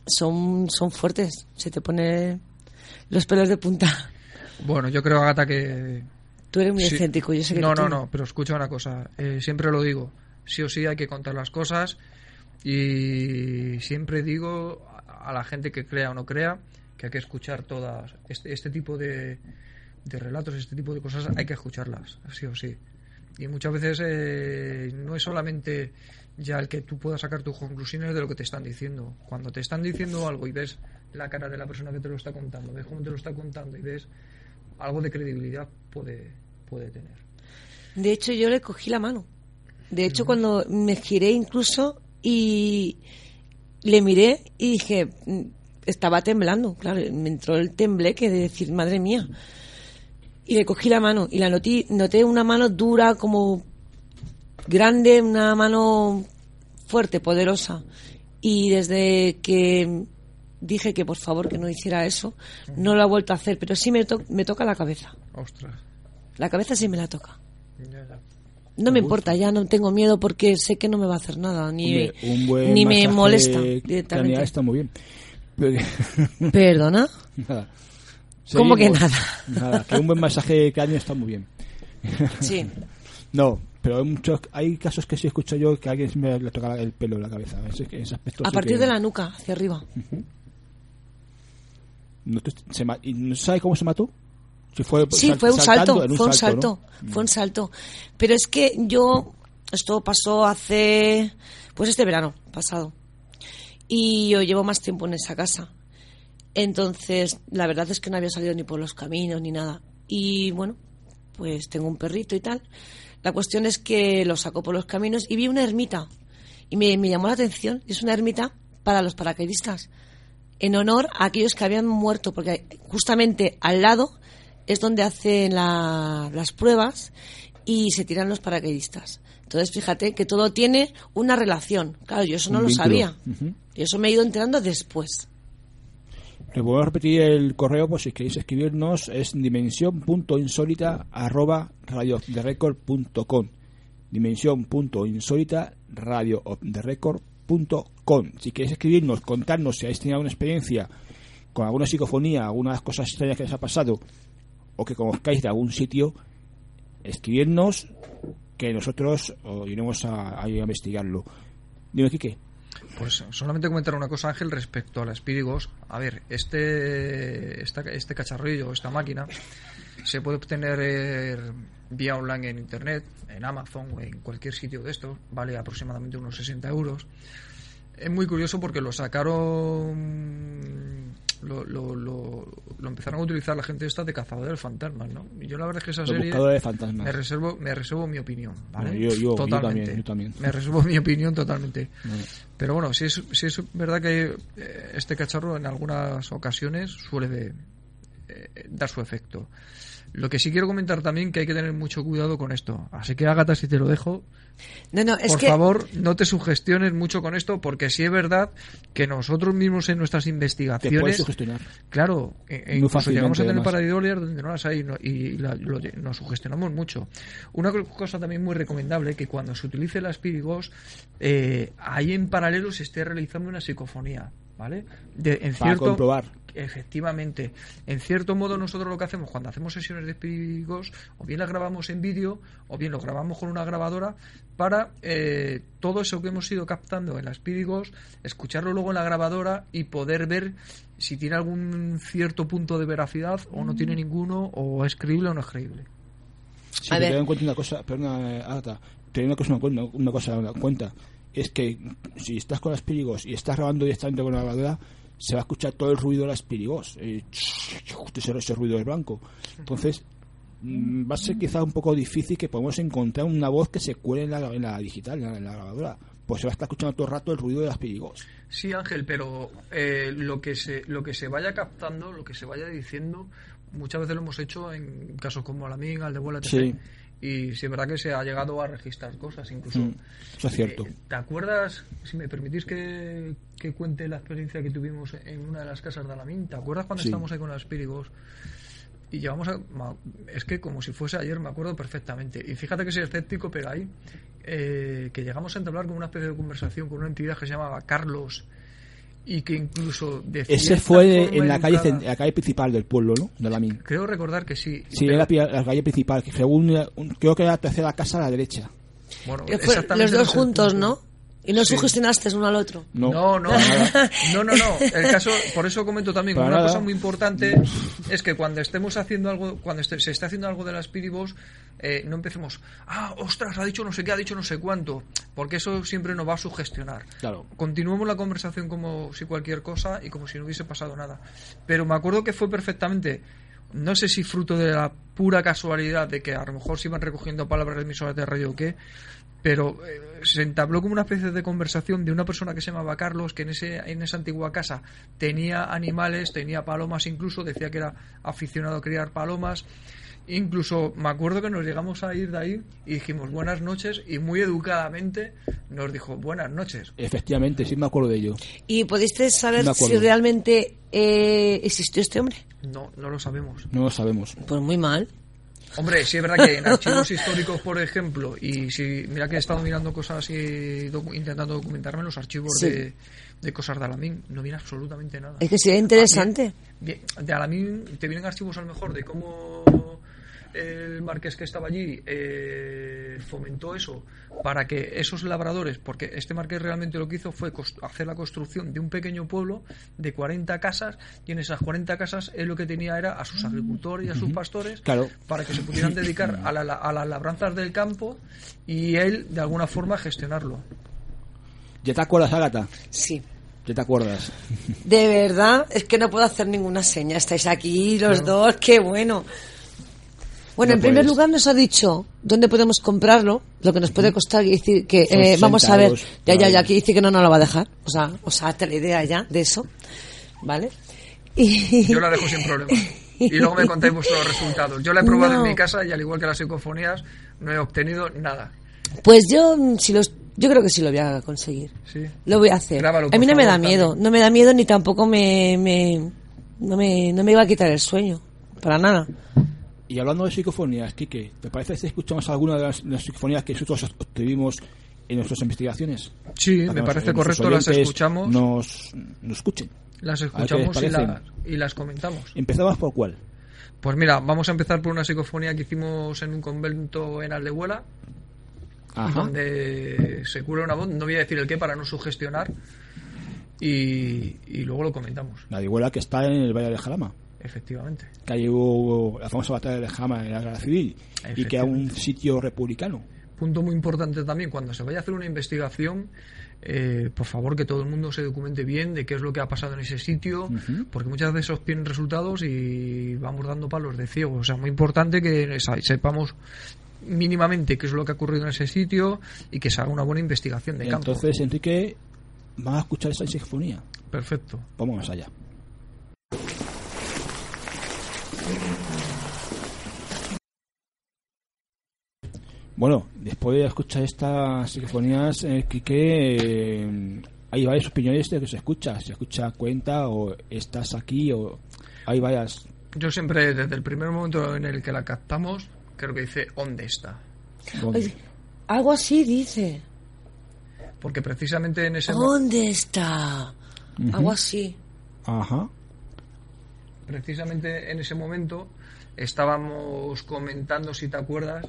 son fuertes. Se te pone los pelos de punta. Bueno, yo creo, Ágata, que... Tú eres muy sí. escéptico, yo sé que No, pero escucha una cosa. Siempre lo digo. Sí o sí hay que contar las cosas. Y siempre digo a la gente que crea o no crea que hay que escuchar todas. Este tipo de relatos, este tipo de cosas, hay que escucharlas, sí o sí. Y muchas veces no es solamente ya el que tú puedas sacar tus conclusiones de lo que te están diciendo. Cuando te están diciendo algo y ves la cara de la persona que te lo está contando, ves cómo te lo está contando y ves algo de credibilidad puede tener. De hecho, yo le cogí la mano. De hecho, cuando me giré incluso y le miré y dije, estaba temblando, claro, me entró el tembleque de decir, madre mía. Y le cogí la mano y la noté una mano dura, como grande, una mano fuerte, poderosa. Y desde que dije que por favor que no hiciera eso, no lo ha vuelto a hacer, pero sí me toca la cabeza. Ostras. La cabeza sí me la toca. Ya. No me importa, ya no tengo miedo porque sé que no me va a hacer nada, ni masaje me molesta directamente. Craneal está muy bien. ¿Perdona? Nada. ¿Cómo que nada? Nada, que un buen masaje cráneo está muy bien. Sí. No, pero hay casos que sí escucho yo que a alguien me le toca el pelo en la cabeza. Ese aspecto A sí partir que... de la nuca, hacia arriba. ¿Y no sabe cómo se mató? Si fue sí, fue un salto, ¿no? Fue un salto. Pero es que esto pasó hace, pues este verano pasado. Y yo llevo más tiempo en esa casa. Entonces, la verdad es que no había salido ni por los caminos ni nada. Y bueno, pues tengo un perrito y tal. La cuestión es que lo saco por los caminos y vi una ermita. Y me llamó la atención. Es una ermita para los paracaidistas, en honor a aquellos que habían muerto, porque justamente al lado es donde hacen las pruebas y se tiran los paracaidistas. Entonces, fíjate que todo tiene una relación. Claro, yo eso no lo sabía. Y eso me he ido enterando después. Les voy a repetir el correo, pues si queréis escribirnos, es dimensión.insólita@radiooftherecord.com. dimensión.insólita@radiooftherecord.com. Si queréis escribirnos, contarnos si habéis tenido alguna experiencia con alguna psicofonía, algunas cosas extrañas que les ha pasado, o que conozcáis de algún sitio, escribirnos, que nosotros iremos a investigarlo. Dime, Quique. Pues solamente comentar una cosa, Ángel, respecto a la Speedy Ghost. A ver, este cacharrillo, esta máquina, se puede obtener vía online en internet, en Amazon o en cualquier sitio de estos. Vale aproximadamente unos 60 euros. Es muy curioso porque lo sacaron, lo empezaron a utilizar la gente esta de Cazadores de Fantasmas, ¿no? Y yo la verdad es que esa serie de fantasmas. me reservo mi opinión, ¿vale? No, yo totalmente. Yo también. Me reservo mi opinión totalmente. Vale. Pero bueno, sí es verdad que este cacharro en algunas ocasiones suele dar su efecto. Lo que sí quiero comentar también que hay que tener mucho cuidado con esto. Así que, Ágata, si te lo dejo, por favor, no te sugestiones mucho con esto, porque sí es verdad que nosotros mismos en nuestras investigaciones... Te puedes sugestionar. Claro, incluso llegamos a tener pareidolia donde no las hay y nos sugestionamos mucho. Una cosa también muy recomendable, que cuando se utilice la Speedy Ghost, ahí en paralelo se esté realizando una psicofonía, ¿vale? Para comprobar. Efectivamente, en cierto modo nosotros lo que hacemos cuando hacemos sesiones de Speedy Ghost, o bien las grabamos en vídeo o bien lo grabamos con una grabadora para todo eso que hemos ido captando en la Speedy Ghost, escucharlo luego en la grabadora y poder ver si tiene algún cierto punto de veracidad o no tiene ninguno, o es creíble o no es creíble. Sí, pero ten en cuenta una cosa, perdona, Ágata, ten una cosa en cuenta, es que si estás con las Speedy Ghost y estás grabando directamente con la grabadora, se va a escuchar todo el ruido de las Speedy Ghost, ese ruido del blanco. Entonces va a ser quizá un poco difícil que podamos encontrar una voz que se cuele en la digital, en la grabadora, pues se va a estar escuchando todo el rato el ruido de las Speedy Ghost. Sí, Ángel, pero lo que se vaya captando, lo que se vaya diciendo, muchas veces lo hemos hecho en casos como la Amiga, el de Vuela, etc. Sí. Y sí es verdad que se ha llegado a registrar cosas, incluso. Eso es cierto. ¿Te acuerdas, si me permitís que cuente la experiencia que tuvimos en una de las casas de Alamín? ¿Te acuerdas cuando estábamos ahí con las Speedy Ghost? Y llevamos es que como si fuese ayer, me acuerdo perfectamente. Y fíjate que soy escéptico, pero ahí que llegamos a entablar como una especie de conversación con una entidad que se llamaba Carlos, y que incluso decía... Ese fue en la calle principal del pueblo, ¿no? De Alamín. Creo recordar que sí. Sí, era la calle principal, que creo que era la tercera casa a la derecha. Bueno, los dos juntos, ¿no? Y no sugestionaste uno al otro. No. El caso, por eso comento también, una cosa muy importante es que cuando estemos haciendo algo, cuando se esté haciendo algo de la Spirit Box, no empecemos, ostras, ha dicho no sé qué, ha dicho no sé cuánto, porque eso siempre nos va a sugestionar. Claro. Continuemos la conversación como si cualquier cosa y como si no hubiese pasado nada. Pero me acuerdo que fue perfectamente, no sé si fruto de la pura casualidad de que a lo mejor se iban recogiendo palabras de emisoras de radio o qué, pero se entabló como una especie de conversación de una persona que se llamaba Carlos, que en esa antigua casa tenía animales, tenía palomas incluso, decía que era aficionado a criar palomas. Incluso me acuerdo que nos llegamos a ir de ahí y dijimos buenas noches, y muy educadamente nos dijo buenas noches. Efectivamente, sí me acuerdo de ello. ¿Y pudiste saber si realmente existió este hombre? No lo sabemos. No lo sabemos. Pues muy mal. Hombre, sí es verdad que en archivos históricos, por ejemplo, y si mira que he estado mirando cosas y intentando documentarme en los archivos de cosas de Alamín, no viene absolutamente nada. Es que sería interesante. De Alamín te vienen archivos a lo mejor de cómo el marqués que estaba allí fomentó eso para que esos labradores, porque este marqués realmente lo que hizo fue hacer la construcción de un pequeño pueblo de 40 casas, y en esas 40 casas él lo que tenía era a sus agricultores y a sus pastores, claro, para que se pudieran dedicar a las labranzas del campo y él de alguna forma gestionarlo. ¿Ya te acuerdas, Ágata? Sí. ¿Ya te acuerdas? De verdad, es que no puedo hacer ninguna seña. Estáis aquí los dos, qué bueno. Bueno, en primer lugar nos ha dicho dónde podemos comprarlo, lo que nos puede costar, y decir que vamos a ver, ya, aquí dice que no nos lo va a dejar, o sea, hazte la idea ya de eso, ¿vale? Yo la dejo sin problema. Y luego me contáis vuestros resultados. Yo la he probado en mi casa y al igual que las psicofonías no he obtenido nada. Pues yo creo que sí lo voy a conseguir. ¿Sí? Lo voy a hacer. Grábalo, a mí no me da miedo, también. No me da miedo ni tampoco no me iba a quitar el sueño, para nada. Y hablando de psicofonías, Quique, ¿te parece que escuchamos alguna de las psicofonías que nosotros obtuvimos en nuestras investigaciones? Sí, me parece correcto, las escuchamos. Nos escuchen. Las escuchamos y las comentamos. ¿Empezamos por cuál? Pues mira, vamos a empezar por una psicofonía que hicimos en un convento en Aldehuela, donde se cura una voz, no voy a decir el qué para no sugestionar, y luego lo comentamos. La Aldehuela, que está en el Valle de Jarama. Efectivamente. Que allí hubo la famosa batalla de Jarama en la Guerra Civil y que era un sitio republicano. Punto muy importante también, cuando se vaya a hacer una investigación, por favor que todo el mundo se documente bien de qué es lo que ha pasado en ese sitio, porque muchas veces obtienen resultados y vamos dando palos de ciego. O sea, muy importante que sepamos mínimamente qué es lo que ha ocurrido en ese sitio y que se haga una buena investigación de campo. Entonces, Enrique, ¿van a escuchar esa psicofonía? Perfecto. Vamos allá. Bueno, después de escuchar estas psicofonías, Quique, hay varias opiniones de que se escucha cuenta, o estás aquí, o hay varias. Yo siempre, desde el primer momento en el que la captamos, creo que dice ¿dónde está? Oye, algo así dice. Porque precisamente en ese ¿dónde está? Algo así. Ajá. Precisamente en ese momento estábamos comentando, si te acuerdas,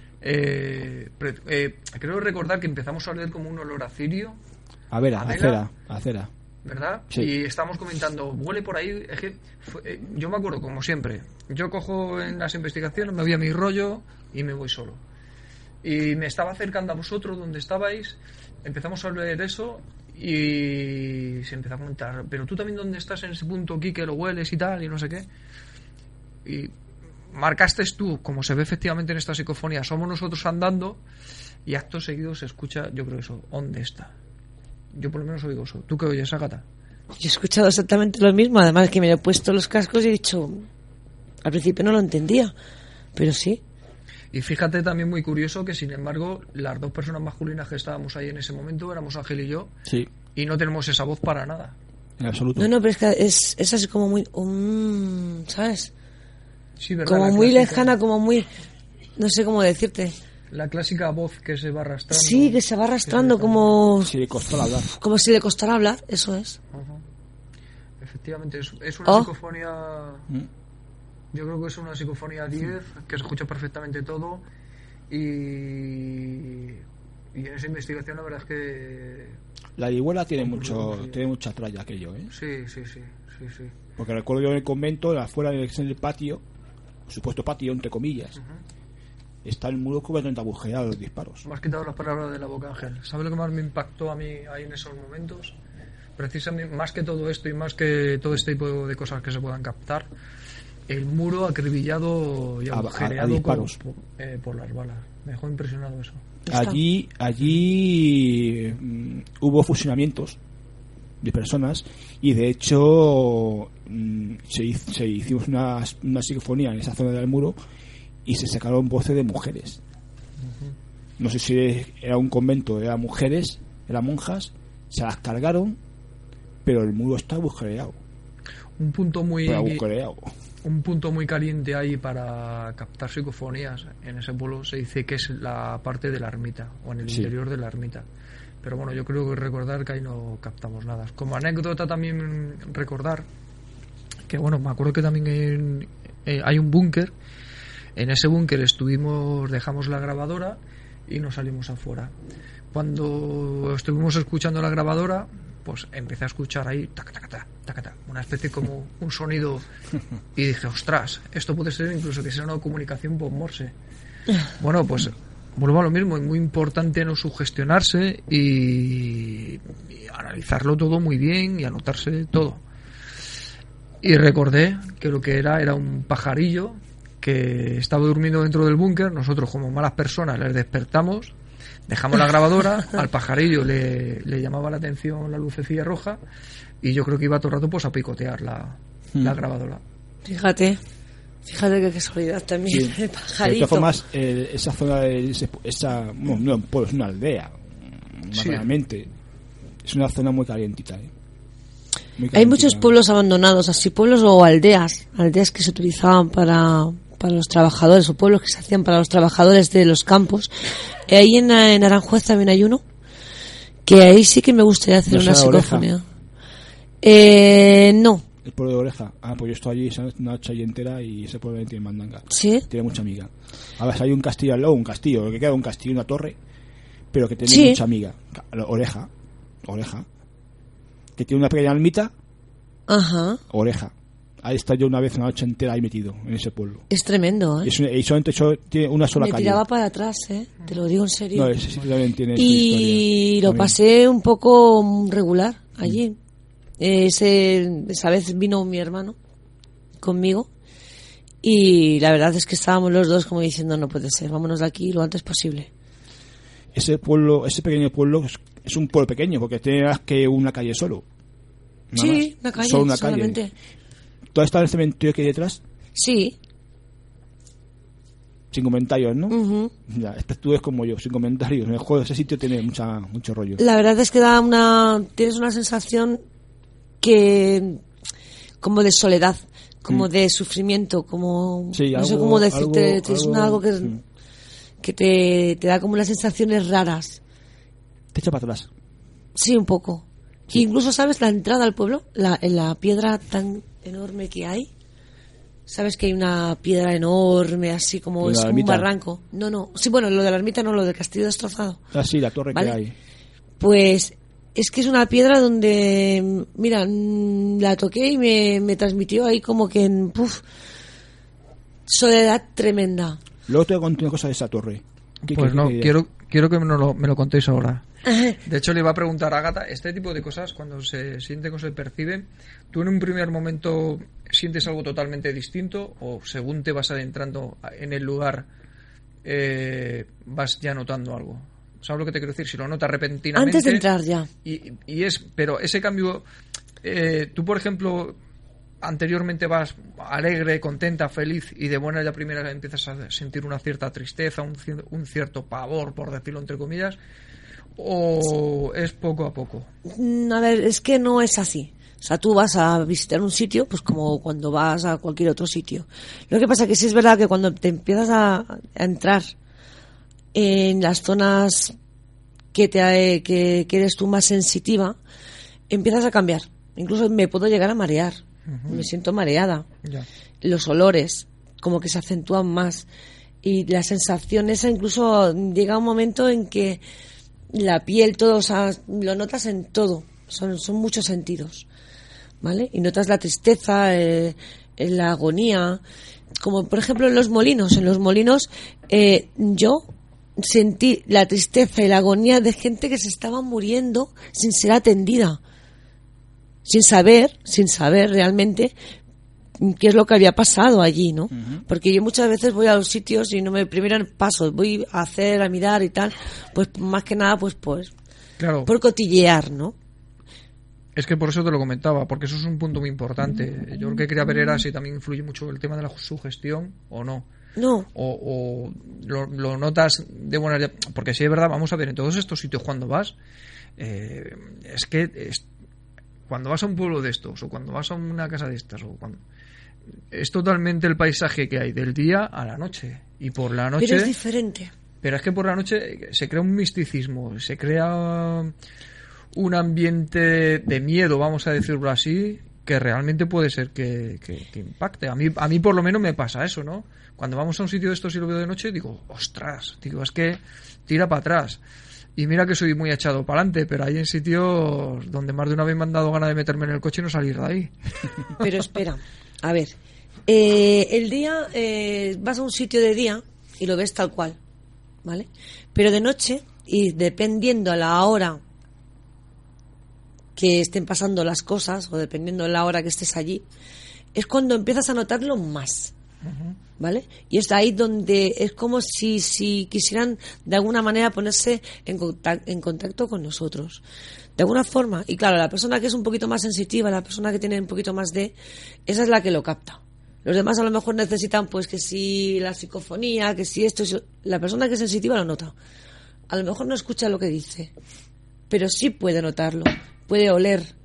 creo recordar que empezamos a oler como un olor a cirio, a cera, ¿verdad? Sí. Y estábamos comentando, huele por ahí. Es que yo me acuerdo, como siempre, yo cojo en las investigaciones, me voy a mi rollo y me voy solo, y me estaba acercando a vosotros donde estabais, empezamos a oler eso y se empezó a comentar, pero tú también dónde estás en ese punto aquí que lo hueles y tal y no sé qué, y marcaste tú, como se ve efectivamente en esta psicofonía, somos nosotros andando, y acto seguido se escucha, yo creo eso, ¿dónde está? Yo por lo menos oigo eso. ¿Tú qué oyes, Ágata? Yo he escuchado exactamente lo mismo, además que me he puesto los cascos y he dicho, al principio no lo entendía, pero sí. Y fíjate también muy curioso que sin embargo las dos personas masculinas que estábamos ahí en ese momento éramos Ángel y yo, sí, y no tenemos esa voz para nada. En absoluto. No, pero es que es así como muy, ¿sabes? Sí, ¿verdad? Como muy lejana, como muy, no sé cómo decirte. La clásica voz que se va arrastrando. Sí, que se va arrastrando como... Si le costara hablar. Como si le costara hablar, eso es. Uh-huh. efectivamente. Es una psicofonía... Yo creo que es una psicofonía 10, que se escucha perfectamente todo. Y en esa investigación la verdad es que... La Orihuela tiene mucha tralla aquello, ¿eh? Sí. Porque recuerdo yo en el convento, afuera en el patio, supuesto patio, entre comillas, está el muro completamente agujereado de los disparos. Me has quitado las palabras de la boca, Ángel. ¿Sabes lo que más me impactó a mí ahí en esos momentos? Precisamente, más que todo esto y más que todo este tipo de cosas que se puedan captar, el muro acribillado y agujereado por las balas. Me dejó impresionado eso. Allí hubo fusionamientos de personas y de hecho se hicimos una psicofonía en esa zona del muro y se sacaron voces de mujeres. No sé si era un convento, eran mujeres, eran monjas, se las cargaron, pero el muro está agujereado. Un punto muy caliente ahí para captar psicofonías en ese pueblo se dice que es la parte de la ermita o en el interior de la ermita. Pero bueno, yo creo que recordar que ahí no captamos nada. Como anécdota también recordar que bueno, me acuerdo que también hay un búnker. En ese búnker dejamos la grabadora y nos salimos afuera. Cuando estuvimos escuchando la grabadora, pues empecé a escuchar ahí tacata, una especie como un sonido y dije, ostras, esto puede ser incluso que sea una comunicación por Morse. Bueno, pues vuelvo a lo mismo, es muy importante no sugestionarse y analizarlo todo muy bien y anotarse todo. Y recordé que lo que era un pajarillo que estaba durmiendo dentro del búnker. Nosotros, como malas personas, les despertamos, dejamos la grabadora, al pajarillo le llamaba la atención la lucecilla roja y yo creo que iba todo el rato pues a picotear la grabadora. Fíjate qué casualidad también, sí. El pajarito. De todas formas, esa zona no es un pueblo, es una aldea, realmente. Es una zona muy calientita, ¿eh? Hay muchos pueblos abandonados, así pueblos o aldeas que se utilizaban para los trabajadores, o pueblos que se hacían para los trabajadores de los campos. Ahí en Aranjuez también hay uno, que ahí sí que me gustaría hacer una psicofonía. No. El pueblo de Oreja. Pues yo estoy allí, es una noche allí entera y ese pueblo tiene mandanga. ¿Sí? Tiene mucha amiga. A ver, hay un castillo al lado, lo que queda un castillo, una torre, pero que tiene mucha amiga. Oreja. Que tiene una pequeña almita. Ajá. Oreja. Ahí está yo una noche entera ahí metido, en ese pueblo. Es tremendo, ¿eh? Y solamente tiene una sola calle. Me tiraba para atrás, te lo digo en serio. No, ese sitio también tiene y lo pasé un poco regular allí. Esa vez vino mi hermano conmigo y la verdad es que estábamos los dos como diciendo, no puede ser, vámonos de aquí lo antes posible. Ese pequeño pueblo es un pueblo pequeño porque tiene que una calle solo. Sí, una calle, solo solamente. Calle. ¿Todo está en el cementerio que hay detrás? Sí. Sin comentarios, ¿no? Uh-huh. Ya, tú es como yo, sin comentarios. En el juego ese sitio tiene mucho rollo. La verdad es que tienes una sensación como de soledad, como de sufrimiento, como no sé cómo decirte, es algo que te da como unas sensaciones raras. Te echa para atrás. Sí, un poco. Sí. Incluso, ¿sabes? La entrada al pueblo, en la piedra tan enorme que hay. ¿Sabes que hay una piedra enorme, así como es un barranco? No. Sí, bueno, lo de la ermita no, lo del castillo destrozado. Ah, sí, la torre, ¿vale? Que hay. Pues es que es una piedra donde, mira, la toqué y me transmitió ahí como que soledad tremenda. Luego te voy a contar una cosa de esa torre. Pues no, quiero que me lo contéis ahora. De hecho, le iba a preguntar a Ágata, este tipo de cosas, cuando se sienten o se perciben, ¿tú en un primer momento sientes algo totalmente distinto o según te vas adentrando en el lugar vas ya notando algo? ¿Sabes lo que te quiero decir? Si lo notas repentinamente... Antes de entrar ya. Pero ese cambio, tú por ejemplo, anteriormente vas alegre, contenta, feliz y de buena ya primera empiezas a sentir una cierta tristeza, un cierto pavor, por decirlo entre comillas, ¿o es poco a poco? A ver, es que no es así. O sea, tú vas a visitar un sitio, pues como cuando vas a cualquier otro sitio. Lo que pasa es que sí es verdad que cuando te empiezas a entrar en las zonas que eres tú más sensitiva, empiezas a cambiar. Incluso me puedo llegar a marear. Me siento mareada. Ya. Los olores como que se acentúan más. Y la sensación esa, incluso llega un momento en que la piel, todo, o sea, lo notas en todo. Son muchos sentidos, ¿vale? Y notas la tristeza, la agonía. Como por ejemplo en los molinos. En los molinos yo sentí la tristeza y la agonía de gente que se estaba muriendo sin ser atendida. Sin saber realmente qué es lo que había pasado allí, ¿no? Porque yo muchas veces voy a los sitios y primero paso, voy a mirar y tal, pues más que nada pues claro, por cotillear, ¿no? Es que por eso te lo comentaba, porque eso es un punto muy importante. Yo lo que quería ver era si también influye mucho el tema de la sugestión o no. No. O lo notas de buena... Porque si es verdad, vamos a ver, en todos estos sitios cuando vas, es que... Cuando vas a un pueblo de estos, o cuando vas a una casa de estas, es totalmente el paisaje que hay del día a la noche. Y por la noche... Pero es diferente. Pero es que por la noche se crea un misticismo, se crea un ambiente de miedo, vamos a decirlo así, que realmente puede ser que impacte. A mí por lo menos me pasa eso, ¿no? Cuando vamos a un sitio de estos y lo veo de noche, digo, ostras, es que tira para atrás. Y mira que soy muy echado para adelante, pero hay en sitios donde más de una vez me han dado ganas de meterme en el coche y no salir de ahí. Pero espera, a ver, el día, vas a un sitio de día y lo ves tal cual, ¿vale? Pero de noche, y dependiendo a la hora que estén pasando las cosas, o dependiendo de la hora que estés allí, es cuando empiezas a notarlo más. ¿Vale? Y es ahí donde es como si quisieran de alguna manera ponerse en contacto con nosotros de alguna forma. Y claro, la persona que es un poquito más sensitiva, la persona que tiene un poquito más esa es la que lo capta. Los demás a lo mejor necesitan pues que si la psicofonía, que si esto, la persona que es sensitiva lo nota. A lo mejor no escucha lo que dice, pero sí puede notarlo, puede oler.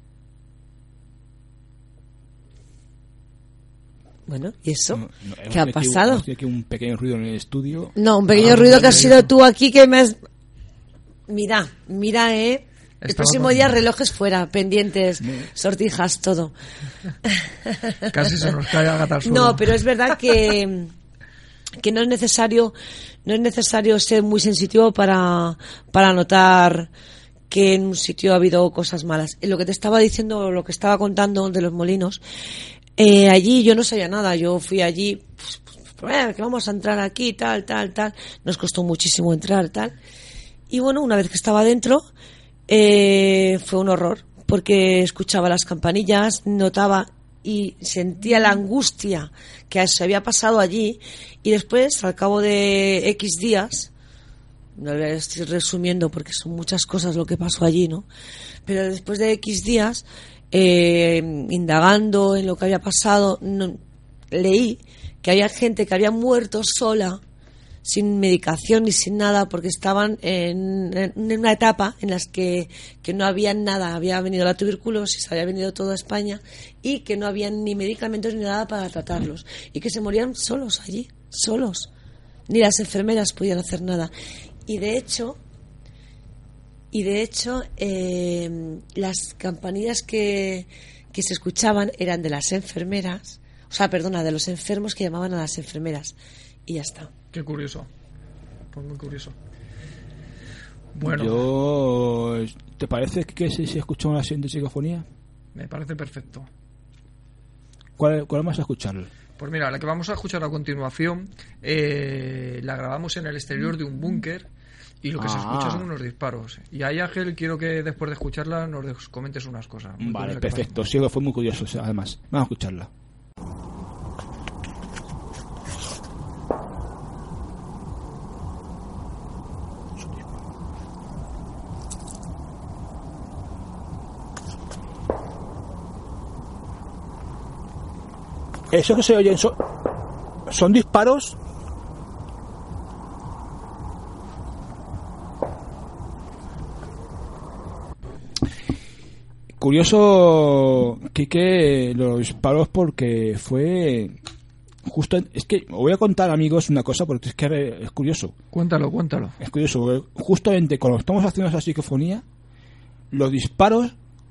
Bueno, ¿y eso? ¿Qué ha pasado? Aquí un pequeño ruido en el estudio. No, un pequeño ruido que has sido tú aquí que me has... Mira, el próximo día relojes fuera, pendientes, sortijas, todo. Casi se nos cae Ágata al suelo. No, pero es verdad que no es necesario ser muy sensitivo para notar que en un sitio ha habido cosas malas. Lo que te estaba diciendo, lo que estaba contando de los molinos, allí yo no sabía nada. Yo fui allí, que vamos a entrar aquí, tal. Nos costó muchísimo entrar, tal. Y bueno, una vez que estaba dentro, fue un horror, porque escuchaba las campanillas, notaba y sentía la angustia que se había pasado allí. Y después, al cabo de X días, no lo estoy resumiendo porque son muchas cosas lo que pasó allí, ¿no? Pero después de X días, indagando en lo que había pasado, leí que había gente que había muerto sola, sin medicación ni sin nada, porque estaban en una etapa en las que no había nada, había venido la tuberculosis, había venido toda España, y que no había ni medicamentos ni nada para tratarlos, y que se morían solos allí, solos, ni las enfermeras podían hacer nada. Y de hecho las campanillas que se escuchaban eran de las enfermeras, de los enfermos que llamaban a las enfermeras, y ya está. Qué curioso, pues muy curioso. Bueno, ¿te parece que se escuchó una siguiente psicofonía? Me parece perfecto. ¿Cuál vamos a escuchar? Pues mira, la que vamos a escuchar a continuación la grabamos en el exterior de un búnker, y lo que se escucha son unos disparos. Y ahí, Ángel, quiero que después de escucharla nos comentes unas cosas. Vale, perfecto. Sí, fue muy curioso, además. Vamos a escucharla. Eso que se oyen son disparos. Curioso, Quique, los disparos, porque fue justo... Es que os voy a contar, amigos, una cosa, porque es que es curioso. Cuéntalo. Es curioso, justamente cuando estamos haciendo esa psicofonía, los disparos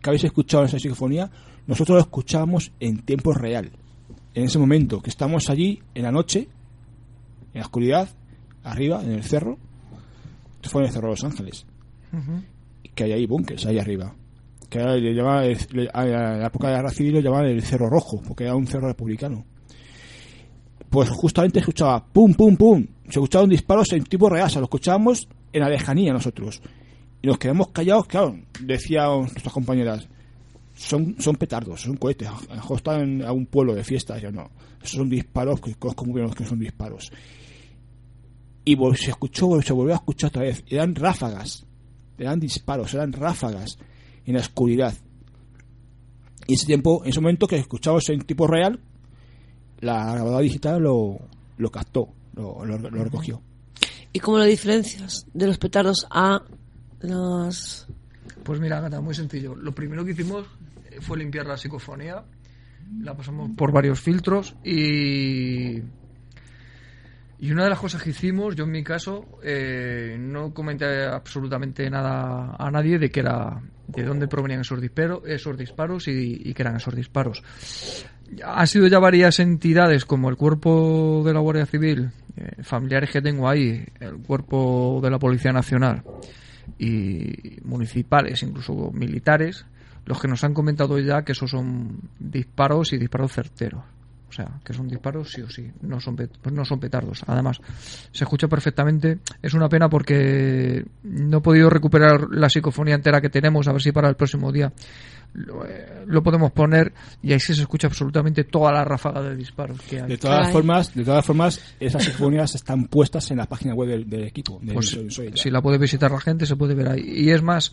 que habéis escuchado esa psicofonía, nosotros lo escuchábamos en tiempo real. En ese momento, que estamos allí en la noche, en la oscuridad, arriba, en el cerro. Esto fue en el Cerro de Los Ángeles. Que hay ahí búnkers, ahí arriba. Que ahora le llamaban, a la época de la guerra civil lo llamaban el Cerro Rojo, porque era un cerro republicano. Pues justamente escuchaba pum, pum, pum. Se escuchaban disparos en tiempo real, o sea, lo escuchábamos en la lejanía nosotros. Y nos quedamos callados, claro, decían nuestras compañeras, son petardos, son cohetes, a lo mejor están en un pueblo de fiesta. Yo no, esos son disparos, que conozco muy bien los que son disparos. Y se volvió a escuchar otra vez, eran ráfagas, eran disparos, eran ráfagas en la oscuridad. Y en ese momento que escuchamos en tiempo real, la grabadora digital lo captó, lo recogió. ¿Y cómo lo diferencias de los petardos a los...? Pues mira, Gata, muy sencillo. Lo primero que hicimos fue limpiar la psicofonía. La pasamos por varios filtros y una de las cosas que hicimos, yo en mi caso, no comenté absolutamente nada a nadie de dónde provenían esos disparos y qué eran esos disparos. Han sido ya varias entidades como el cuerpo de la Guardia Civil, familiares que tengo ahí, el cuerpo de la Policía Nacional y municipales, incluso militares, los que nos han comentado ya que esos son disparos y disparos certeros. O sea, que son disparos sí o sí, no son petardos. Además, se escucha perfectamente. Es una pena porque no he podido recuperar la psicofonía entera que tenemos, a ver si para el próximo día lo podemos poner y ahí sí se escucha absolutamente toda la ráfaga de disparos que hay. De todas formas, esas psicofonías están puestas en la página web del equipo. Pues, si la puede visitar la gente, se puede ver ahí. Y es más,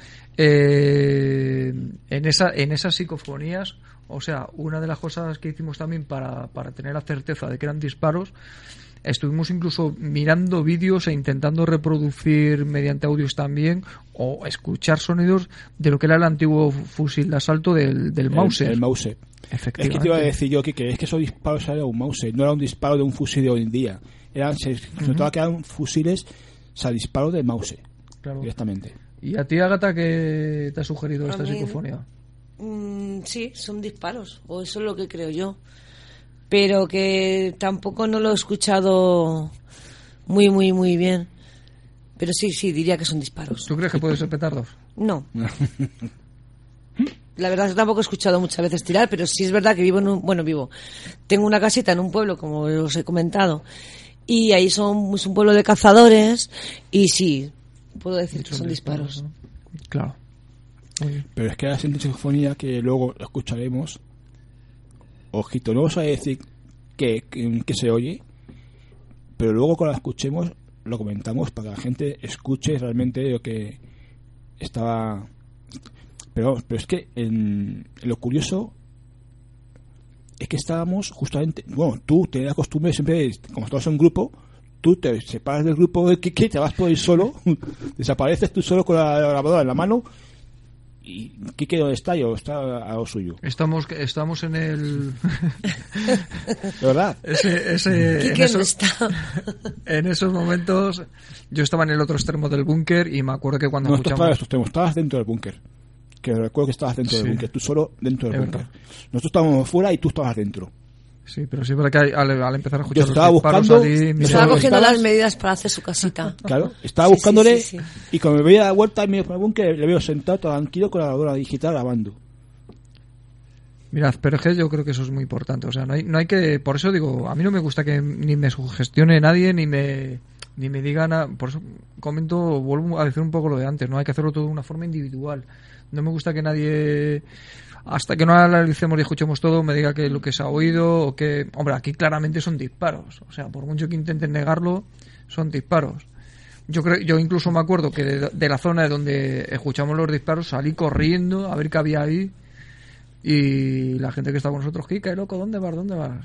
en esas psicofonías, o sea, una de las cosas que hicimos también para tener la certeza de que eran disparos, estuvimos incluso mirando vídeos e intentando reproducir mediante audios también o escuchar sonidos de lo que era el antiguo fusil de asalto del Mauser. El Mauser. Efectivamente. Es que te iba a decir yo que es que esos disparos eran un Mauser, no era un disparo de un fusil de hoy en día. Se notaba que eran fusiles, o sea, disparos de Mauser. Claro. Directamente. ¿Y a ti, Ágata, qué te ha sugerido esta psicofonía? Sí, son disparos, o eso es lo que creo yo. Pero que tampoco no lo he escuchado muy, muy, muy bien. Pero sí, diría que son disparos. ¿Tú crees que pueden ser petardos? No. La verdad es que tampoco he escuchado muchas veces tirar, pero sí es verdad que tengo una casita en un pueblo, como os he comentado, y ahí es un pueblo de cazadores, y sí, puedo decir que son disparos. ¿No? Claro. Pero es que la siguiente psicofonía que luego escucharemos, ojito, no vamos a decir que se oye, pero luego cuando la escuchemos lo comentamos para que la gente escuche realmente lo que estaba. Pero es que lo curioso es que estábamos justamente, tú tienes la costumbre siempre, como estamos en un grupo, tú te separas del grupo del Kiki, te vas por ahí solo, desapareces tú solo con la grabadora en la mano. ¿Y Quique dónde está? Yo está a lo suyo. Estamos en el... ¿De verdad? Quique no está. En esos momentos yo estaba en el otro extremo del búnker y me acuerdo que cuando estabas dentro del búnker. Que recuerdo que estabas dentro del búnker, tú solo dentro del búnker. Nosotros estábamos fuera y tú estabas dentro. Sí, pero sí, porque al empezar a escuchar estaba los disparos estaba cogiendo las medidas para hacer su casita. Claro, estaba buscándole sí. Y cuando me veía de vuelta y me por el búnker, le veo sentado tranquilo con la grabadora digital grabando. Mirad, pero es que yo creo que eso es muy importante. O sea, no hay que... Por eso digo, a mí no me gusta que ni me sugestione nadie, ni me diga nada. Por eso vuelvo a decir un poco lo de antes, no hay que hacerlo todo de una forma individual. No me gusta que nadie... Hasta que no analicemos y escuchemos todo, me diga que lo que se ha oído o que... Hombre, aquí claramente son disparos. O sea, por mucho que intenten negarlo, son disparos. Yo incluso me acuerdo que de la zona de donde escuchamos los disparos salí corriendo a ver qué había ahí y la gente que está con nosotros, Kika, loco, ¿dónde vas?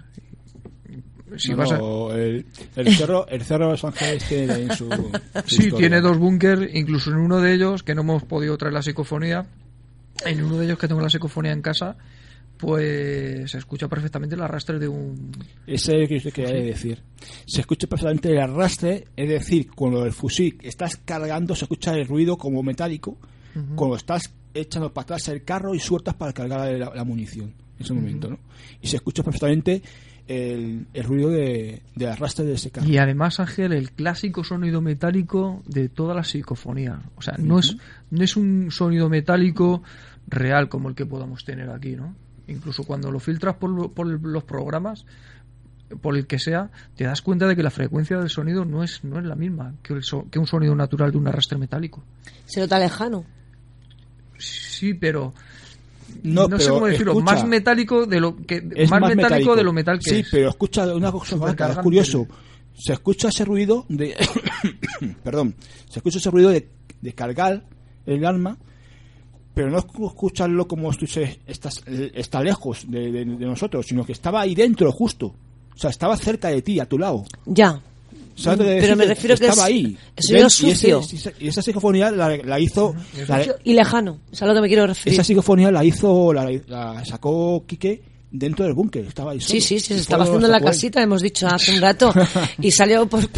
Si el cerro de Los Ángeles tiene en su sí, historia. Tiene 2 búnkers, incluso en uno de ellos, que no hemos podido traer la psicofonía, en uno de ellos que tengo la psicofonía en casa, pues se escucha perfectamente el arrastre de un... Ese es lo que quería decir. Se escucha perfectamente el arrastre, es decir, cuando el fusil estás cargando se escucha el ruido como metálico. Uh-huh. Cuando estás echando para atrás el carro y sueltas para cargar la munición en ese momento, ¿no? Y se escucha perfectamente el ruido de arrastre de ese carro. Y además, Ángel, el clásico sonido metálico de toda la psicofonía. O sea, no es un sonido metálico real como el que podamos tener aquí, ¿no? Incluso cuando lo filtras por los programas, por el que sea, te das cuenta de que la frecuencia del sonido no es la misma que un sonido natural de un arrastre metálico. Se nota lejano. Sí, pero no sé cómo decirlo, escucha, más metálico de lo que es más metálico de lo metal que es. Sí, pero escucha una cosa que es curioso. Se escucha ese ruido de perdón, se escucha ese ruido de cargar el arma, pero no escucharlo como está lejos de nosotros, sino que estaba ahí dentro justo. O sea, estaba cerca de ti, a tu lado. Ya. Pero me refiero que estaba ahí. Es sucio. Y esa psicofonía la hizo... y lejano. Es a lo que me quiero referir. Esa psicofonía la sacó Quique dentro del búnker. Estaba ahí solo. Sí, se estaba haciendo en la casita, hemos dicho hace un rato. Y salió por...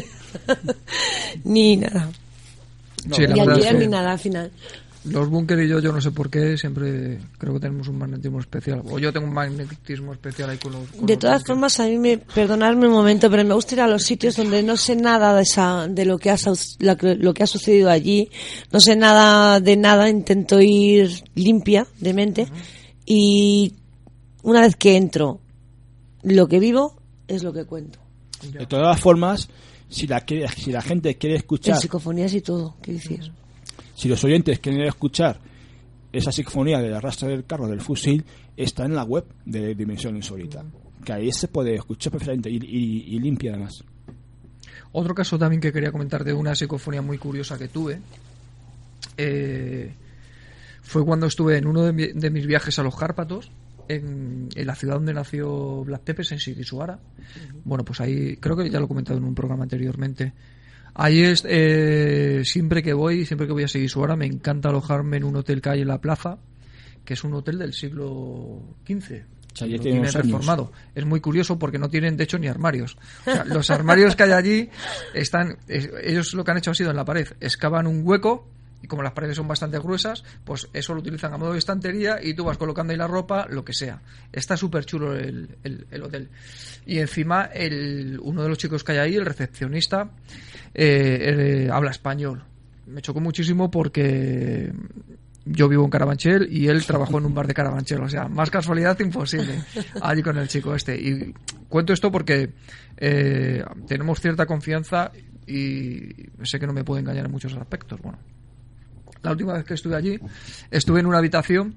ni nada. Sí, ni ayer ni nada al final. Los búnker y yo no sé por qué, siempre creo que tenemos un magnetismo especial. O yo tengo un magnetismo especial ahí con los de todas formas, a mí perdonadme un momento, pero me gusta ir a los sitios donde no sé nada de lo que ha sucedido allí. No sé nada de nada, intento ir limpia de mente. Y una vez que entro, lo que vivo es lo que cuento. De todas formas, si la gente quiere escuchar... En psicofonías y todo, ¿qué decir? Si los oyentes quieren escuchar esa psicofonía del arrastre del carro del fusil, está en la web de Dimensión Insólita, que ahí se puede escuchar perfectamente y limpia además. Otro caso también que quería comentar de una psicofonía muy curiosa que tuve fue cuando estuve en uno de mis viajes a los Cárpatos, en la ciudad donde nació Black Tepes, en Sigisuara. Bueno, pues ahí creo que ya lo he comentado en un programa anteriormente. Ahí siempre que voy a Sigisuara, me encanta alojarme en un hotel que hay en la plaza, que es un hotel del siglo XV. O sea, ya tiene reformado. Es muy curioso porque no tienen de hecho ni armarios. O sea, los armarios que hay allí ellos lo que han hecho ha sido en la pared, excavan un hueco y como las paredes son bastante gruesas, pues eso lo utilizan a modo de estantería y tú vas colocando ahí la ropa, lo que sea. Está súper chulo el hotel. Y encima uno de los chicos que hay ahí, el recepcionista, habla español. Me chocó muchísimo porque yo vivo en Carabanchel y él trabajó en un bar de Carabanchel. O sea, más casualidad imposible allí con el chico este. Y cuento esto porque tenemos cierta confianza y sé que no me puede engañar en muchos aspectos. Bueno, la última vez que estuve allí, estuve en una habitación.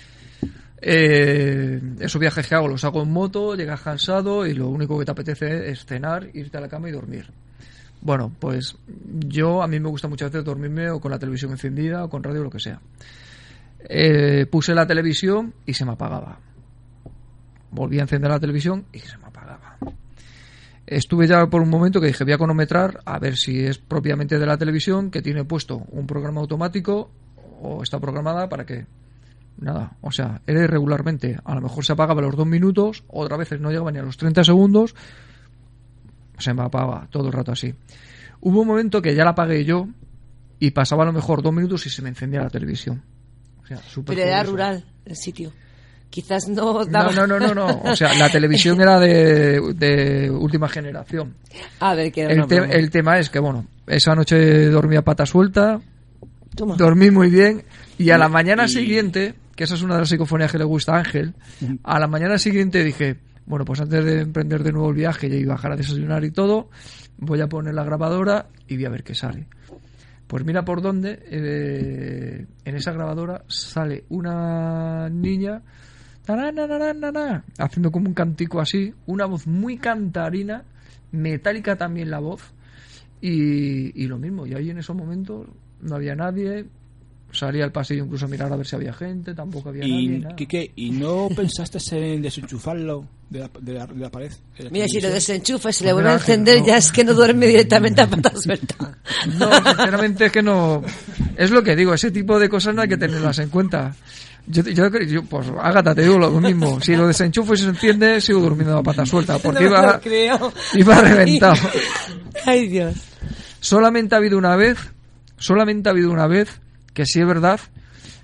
Esos viajes que hago los hago en moto, llegas cansado y lo único que te apetece es cenar, irte a la cama y dormir. Bueno, pues a mí me gusta muchas veces dormirme o con la televisión encendida o con radio o lo que sea. Puse la televisión y se me apagaba. Volví a encender la televisión y se me apagaba. Estuve ya por un momento que dije, voy a cronometrar a ver si es propiamente de la televisión, que tiene puesto un programa automático o está programada para que... Nada, o sea, era irregularmente. A lo mejor se apagaba a los 2 minutos, otras veces no llegaba ni a los 30 segundos, se me apagaba todo el rato así. Hubo un momento que ya la apagué yo y pasaba a lo mejor 2 minutos y se me encendía la televisión. O sea, súper Pero era curioso. Rural el sitio. Quizás no daba... No. O sea, la televisión era de última generación. A ver, que el tema es que, bueno, esa noche dormí a pata suelta, Toma. dormí muy bien y a la mañana siguiente, que esa es una de las psicofonías que le gusta a Ángel, a la mañana siguiente dije, bueno, pues antes de emprender de nuevo el viaje y bajar a desayunar y todo, voy a poner la grabadora y voy a ver qué sale. Pues mira por dónde, en esa grabadora sale una niña haciendo como un cantico así, una voz muy cantarina, metálica también la voz, y lo mismo, y ahí en esos momentos no había nadie. Salí al pasillo incluso a mirar a ver si había gente, tampoco había nadie. Nada. Quique, ¿y no pensaste en desenchufarlo de la pared? Mira, si lo desenchufa y se le vuelve a encender, ya es que no duerme directamente a pata suelta. No, sinceramente es que no. Es lo que digo, ese tipo de cosas no hay que tenerlas en cuenta. Yo pues, Ágata, te digo lo mismo. Si lo desenchufo y se enciende, sigo durmiendo a pata suelta. Porque no iba reventado. Ay, Dios. Solamente ha habido una vez que sí es verdad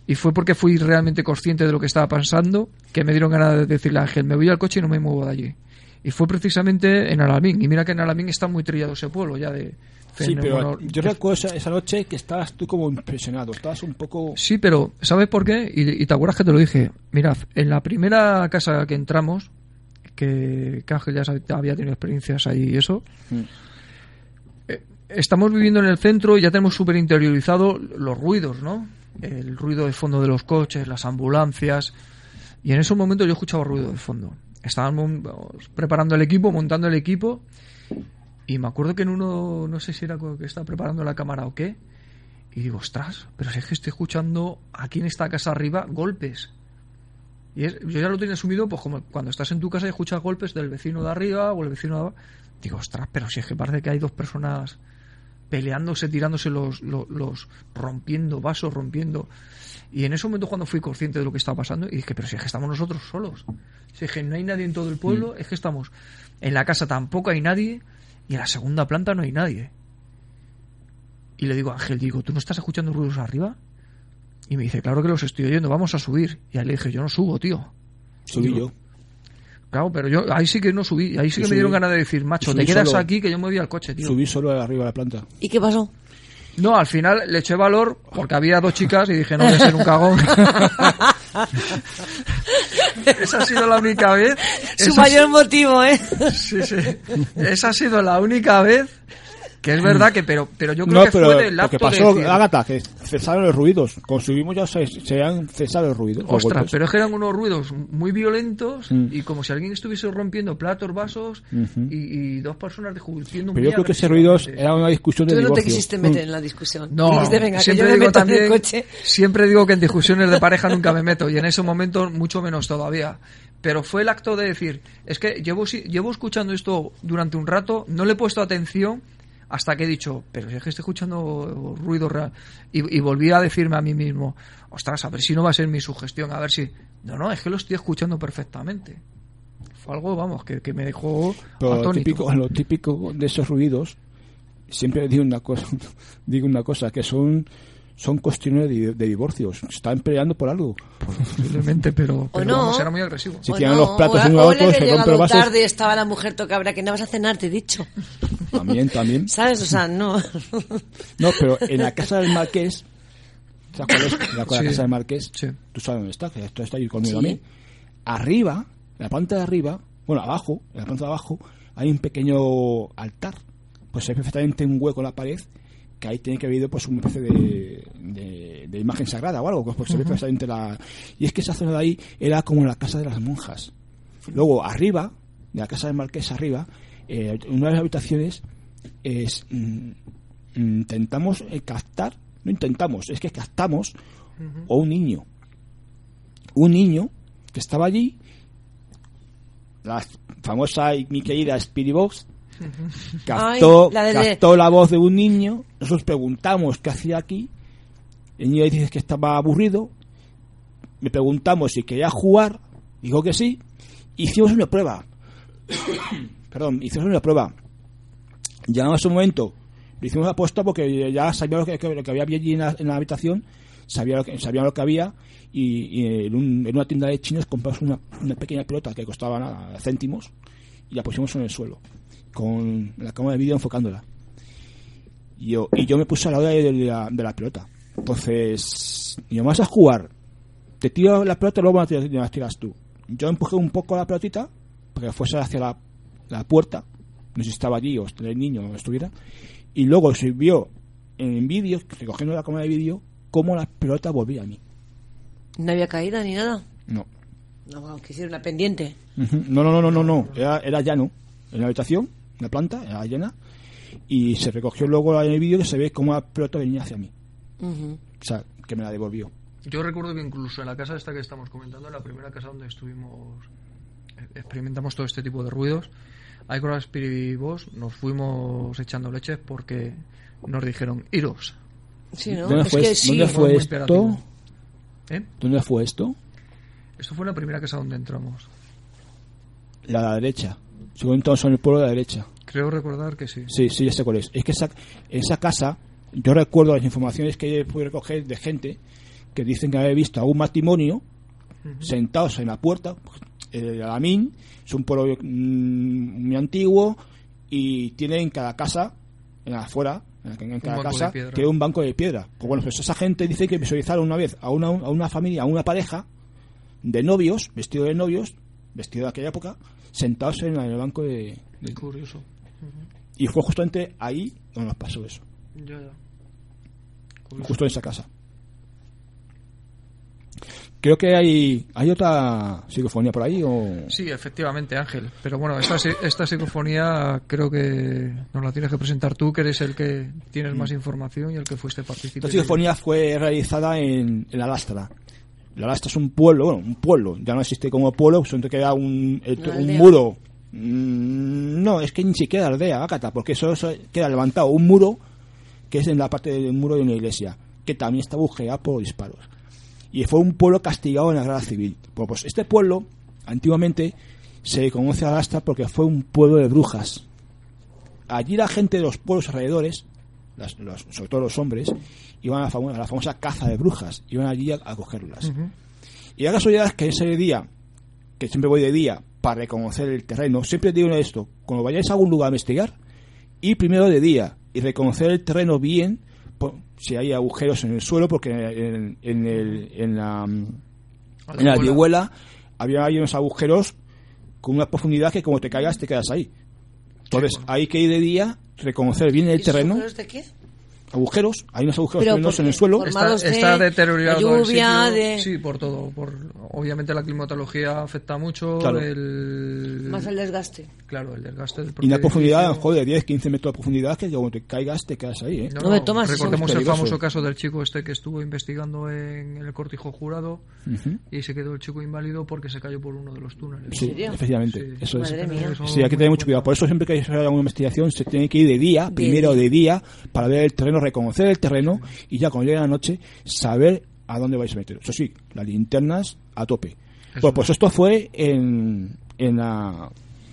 Y fue porque fui realmente consciente de lo que estaba pasando que me dieron ganas de decirle a Ángel, me voy al coche y no me muevo de allí. Y fue precisamente en Alamín. Y mira que en Alamín está muy trillado ese pueblo ya de... Sí, pero yo recuerdo esa noche que estabas tú como impresionado, estabas un poco... Sí, pero ¿sabes por qué? Y te acuerdas que te lo dije. Mirad, en la primera casa que entramos, que Ángel ya había tenido experiencias ahí y eso, estamos viviendo en el centro y ya tenemos súper interiorizado los ruidos, ¿no? El ruido de fondo de los coches, las ambulancias, y en esos momentos yo escuchaba ruido de fondo. Estábamos preparando el equipo, montando el equipo, y me acuerdo que en uno, no sé si era que estaba preparando la cámara o qué, y digo, ostras, pero si es que estoy escuchando aquí en esta casa arriba golpes. Y yo ya lo tenía asumido, pues como cuando estás en tu casa y escuchas golpes del vecino de arriba o el vecino de abajo. Digo, ostras, pero si es que parece que hay dos personas peleándose, tirándose los rompiendo vasos, rompiendo. Y en ese momento cuando fui consciente de lo que estaba pasando, y dije, pero si es que estamos nosotros solos. Si es que no hay nadie en todo el pueblo, es que estamos en la casa tampoco hay nadie, y en la segunda planta no hay nadie. Y le digo a Ángel, ¿tú no estás escuchando ruidos arriba? Y me dice, claro que los estoy oyendo, vamos a subir. Y ahí le dije, yo no subo, tío. Subí yo. Claro, pero yo ahí sí que no subí. Ahí sí que me dieron ganas de decir, macho, te quedas aquí que yo me voy al coche, tío. Subí solo arriba de la planta. ¿Y qué pasó? No, al final le eché valor porque había dos chicas y dije, no voy a ser un cagón. Esa ha sido la única vez. Su mayor motivo, ¿eh? Sí. Esa ha sido la única vez que es verdad que, pero yo creo que fue del acto lo que pasó, de decir, Ágata, que cesaron los ruidos. Cuando subimos ya se han cesado los ruidos. Ostras, pero es que eran unos ruidos muy violentos y como si alguien estuviese rompiendo platos, vasos y dos personas discutiendo. Pero yo creo que ese ruido era una discusión de divorcio. Tú no divorcio. te quisiste meter en la discusión. No, dijiste, venga, siempre que yo me digo meto también, en el coche. Siempre digo que en discusiones de pareja nunca me meto y en ese momento mucho menos todavía. Pero fue el acto de decir, es que llevo escuchando esto durante un rato, no le he puesto atención hasta que he dicho, pero si es que estoy escuchando ruido real. Y volví a decirme a mí mismo, ostras, a ver si no va a ser mi sugestión, a ver si... No, es que lo estoy escuchando perfectamente. Fue algo, vamos, que me dejó atónito. Lo típico de esos ruidos, siempre digo una cosa, que son cuestiones de divorcios. Están peleando por algo. Posiblemente, pero no. Vamos, era muy agresivo. Si tiran los platos uno a otro, se rompen los vasos. Tarde estaba la mujer tocabra, que no vas a cenar, te he dicho. También. ¿Sabes? O sea, no. No, pero en la casa del Marqués, ¿sabes cuál es? La casa del Marqués, sí. Tú sabes dónde está, que esto está ahí conmigo a mí. Arriba, en la planta de arriba, en la planta de abajo, hay un pequeño altar. Pues hay perfectamente un hueco en la pared, que ahí tiene que haber pues una especie de imagen sagrada o algo, pues se ve perfectamente y es que esa zona de ahí era como la casa de las monjas. Luego arriba, de la casa del Marqués arriba, una de las habitaciones intentamos captar, no intentamos, es que captamos a un niño que estaba allí, la famosa y mi querida Spirit Box. Captó la voz de un niño. Nosotros preguntamos qué hacía aquí. El niño dice que estaba aburrido. Le preguntamos si quería jugar. Dijo que sí. Hicimos una prueba. Ya en ese momento lo hicimos apuesta porque ya sabía lo que había allí en la habitación. Sabía lo que había. Y en una tienda de chinos compramos una pequeña pelota que costaba nada, céntimos, y la pusimos en el suelo con la cámara de vídeo enfocándola. Y yo me puse a la hora de la pelota. Entonces, y vas a jugar, te tiro la pelota y luego me la tiras tú. Yo empujé un poco la pelotita para que fuese hacia la puerta, no sé si estaba allí o el niño estuviera, y luego se vio en vídeo, recogiendo la cámara de vídeo, cómo la pelota volvía a mí. ¿No había caída ni nada? No. No, que hiciera una pendiente. No. Era llano. En la habitación, en la planta, era llena. Y se recogió luego en el vídeo que se ve cómo la pelota venía hacia mí. O sea, que me la devolvió. Yo recuerdo que incluso en la casa esta que estamos comentando, en la primera casa donde experimentamos todo este tipo de ruidos, ahí con la Spirit Box nos fuimos echando leches porque nos dijeron, iros. Sí, ¿no? ¿Dónde fue esto? ¿Dónde fue esto? Esto fue la primera casa donde entramos. La derecha. Según entramos en el pueblo de la derecha. Creo recordar que sí. Sí, ya sé cuál es. Es que esa casa, yo recuerdo las informaciones que pude recoger de gente que dicen que había visto a un matrimonio sentados en la puerta. Alamín es un pueblo muy antiguo y tiene en cada casa, afuera, en cada casa, tiene un banco de piedra. Pues bueno, pues esa gente dice que visualizaron una vez a una familia, a una pareja de novios, vestido de aquella época, sentados en el banco de... Curioso. Y fue justamente ahí donde nos pasó eso. Ya. Justo en esa casa. Creo que hay otra psicofonía por ahí, ¿o? Sí, efectivamente, Ángel. Pero bueno, esta psicofonía creo que nos la tienes que presentar tú, que eres el que tienes más información y el que fuiste participante. Esta psicofonía fue realizada en La Lastra. La Lastra es un pueblo, ya no existe como pueblo, solo queda un muro. No, es que ni siquiera aldea, Ágata, porque eso queda levantado un muro que es en la parte del muro de una iglesia, que también está agujeada por disparos. Y fue un pueblo castigado en la guerra civil. Pues este pueblo, antiguamente, se conoce a Lastra porque fue un pueblo de brujas. Allí la gente de los pueblos alrededores, sobre todo los hombres, iban a la famosa caza de brujas, iban allí a cogerlas. Y la casualidad es que ese día, que siempre voy de día para reconocer el terreno, siempre digo esto: cuando vayáis a algún lugar a investigar, ir primero de día y reconocer el terreno bien, si hay agujeros en el suelo, porque en la vihuela había unos agujeros con una profundidad que como te caigas te quedas ahí. Entonces hay que ir de día, reconocer bien el terreno. ¿Agujeros de qué? Agujeros, hay unos agujeros en el suelo. Está deteriorado lluvia, el sitio. Sí, por todo. Obviamente la climatología afecta mucho. Claro. Más el desgaste. Claro, el desgaste del y una profundidad, de 10-15 metros de profundidad, que como te caigas te quedas ahí, ¿eh? No me tomas. Recordemos el famoso caso del chico que estuvo investigando en el Cortijo Jurado y se quedó el chico inválido porque se cayó por uno de los túneles. Sí, efectivamente. Sí. Eso es. Madre mía. Sí, hay que tener mucho cuidado. Por eso siempre que hay que hacer alguna investigación se tiene que ir de día, primero de día, para ver el terreno, reconocer el terreno y ya cuando llegue la noche saber a dónde vais a meter. Eso sí, las linternas a tope. Pues esto fue en la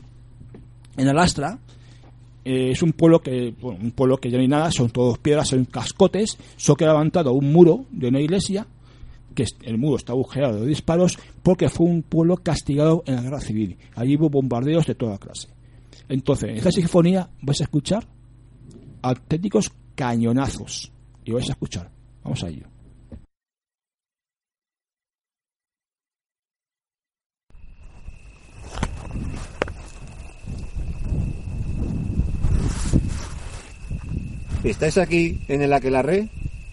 Lastra. Es un pueblo que ya no hay nada, son todos piedras, son cascotes. Solo que ha levantado un muro de una iglesia, que el muro está agujeado de disparos, porque fue un pueblo castigado en la guerra civil. Allí hubo bombardeos de toda clase. Entonces, en esta sinfonía vais a escuchar auténticos cañonazos. Y vais a escuchar. Vamos a ello. ¿Estáis aquí en el aquelarre?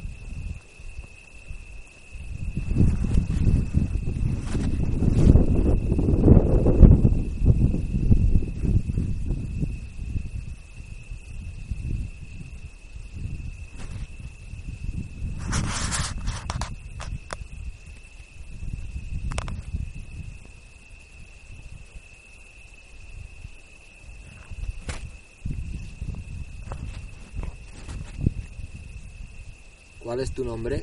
¿Cuál es tu nombre?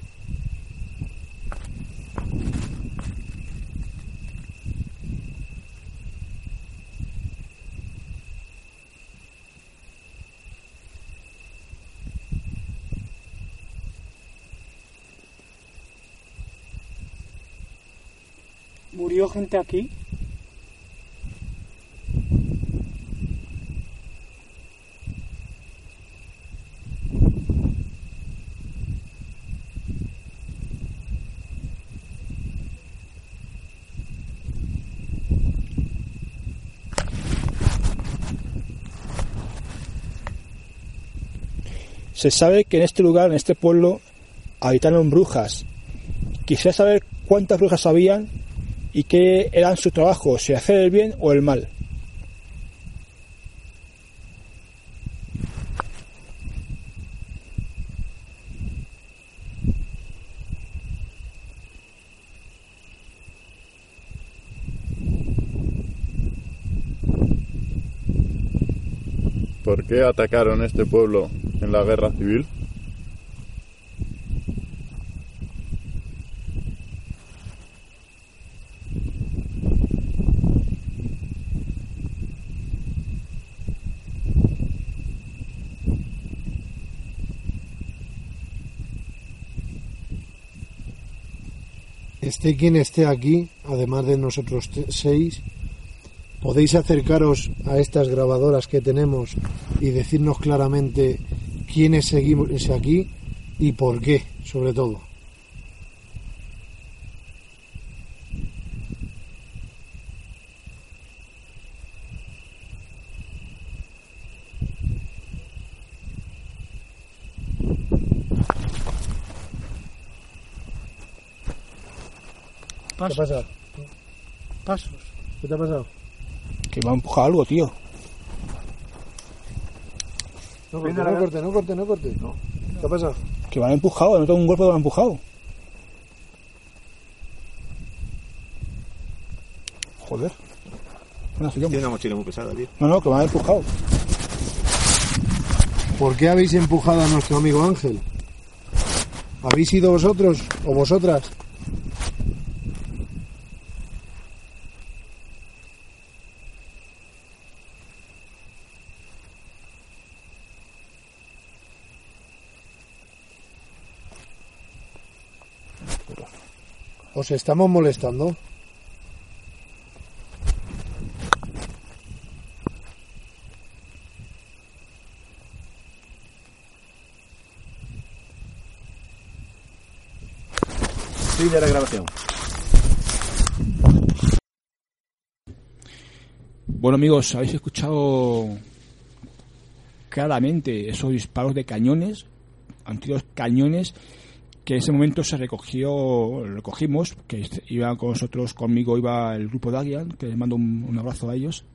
¿Murió gente aquí? Se sabe que en este lugar, en este pueblo, habitaron brujas. Quisiera saber cuántas brujas habían y qué eran su trabajo, si hacer el bien o el mal. ¿Por qué atacaron este pueblo en la guerra civil? esté quien esté aquí, además de nosotros 6, podéis acercaros a estas grabadoras que tenemos y decirnos claramente quiénes seguimos aquí y por qué, sobre todo. Pasos. ¿Qué pasa? Pasos. ¿Qué te ha pasado? Que me ha empujado algo, tío. No corte. ¿Qué ha pasado? Que me han empujado, no tengo un golpe que me han empujado. Joder. Bueno, sigamos. Tiene una mochila muy pesada, tío. No, que me han empujado. ¿Por qué habéis empujado a nuestro amigo Ángel? ¿Habéis sido vosotros o vosotras? ¿Os estamos molestando? Fin de la grabación. Bueno, amigos, habéis escuchado claramente esos disparos de cañones, antiguos cañones, que en ese momento recogimos, que iba con nosotros, conmigo iba el grupo de Aguian, que les mando un abrazo a ellos,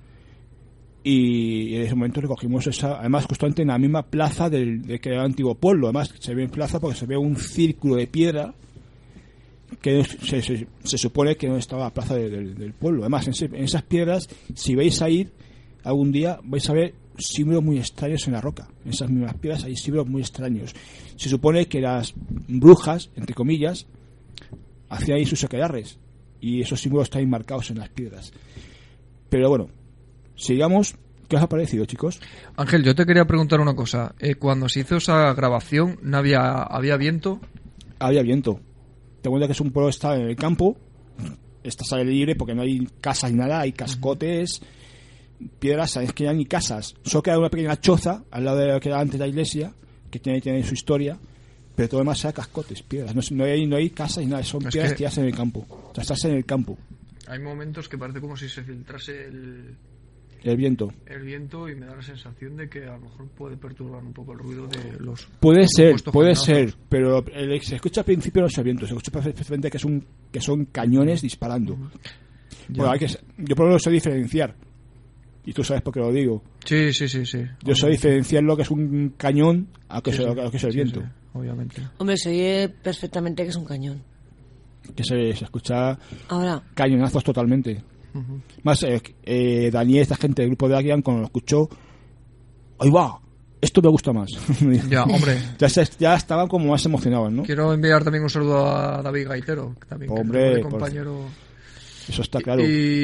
y en ese momento recogimos esa, además justamente en la misma plaza del que era el antiguo pueblo. Además se ve en plaza porque se ve un círculo de piedra que se supone que no estaba la plaza del pueblo. Además en esas piedras, si vais a ir algún día, vais a ver símbolos muy extraños en la roca. En esas mismas piedras hay símbolos muy extraños. Se supone que las brujas, entre comillas, hacían ahí sus aquelarres, y esos símbolos están marcados en las piedras. Pero bueno, sigamos. ¿Qué os ha parecido, chicos? Ángel, yo te quería preguntar una cosa. Cuando se hizo esa grabación, ¿no había viento? Había viento. Te cuenta que es un pueblo, está en el campo, estás al aire libre porque no hay casas ni nada, hay cascotes, piedras, es que no hay ni casas. Solo queda una pequeña choza al lado de lo que era antes la iglesia, que tiene su historia, pero todo lo demás sea cascotes, piedras. No hay casas ni nada, son piedras tiradas en el campo. O sea, estás en el campo. Hay momentos que parece como si se filtrase el viento. El viento, y me da la sensación de que a lo mejor puede perturbar un poco el ruido de los... Puede ser, pero se escucha al principio no es el viento, se escucha perfectamente que son cañones disparando. Bueno, yo por lo menos sé diferenciar, y tú sabes por qué lo digo. Sí. Yo sé diferenciar lo que es un cañón a lo que es el viento. Sí, obviamente. Hombre, se oye perfectamente que es un cañón. Que se escucha ahora cañonazos totalmente. Más Daniel, esta gente del grupo de Aguian, cuando lo escuchó, ¡ahí va! Esto me gusta más. Ya, hombre. Ya estaban como más emocionados, ¿no? Quiero enviar también un saludo a David Gaitero, también, hombre, que es compañero. Eso está claro.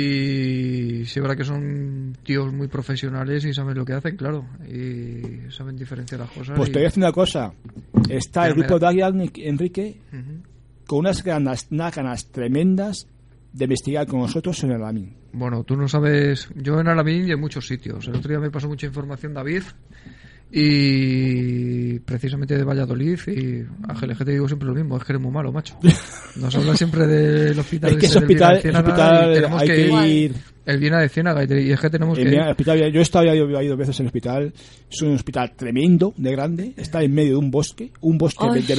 Y sí, verdad que son tíos muy profesionales y saben lo que hacen, claro. Y saben diferenciar las cosas. Pues te voy a decir una cosa. Está el grupo de Aguian, Enrique, con unas ganas tremendas de investigar con nosotros en el Alamín. Bueno, tú no sabes, yo en Alamín y en muchos sitios. El otro día me pasó mucha información David, y precisamente de Valladolid, y Ángel, es que te digo siempre lo mismo, es que eres muy malo, macho. Nos habla siempre del hospital. Es que ese hospital tenemos hay que ir. El Viena de Ciénaga, y es que tenemos que ir. Yo he estado ya 2 veces en el hospital. Es un hospital tremendo, de grande. Está en medio de un bosque de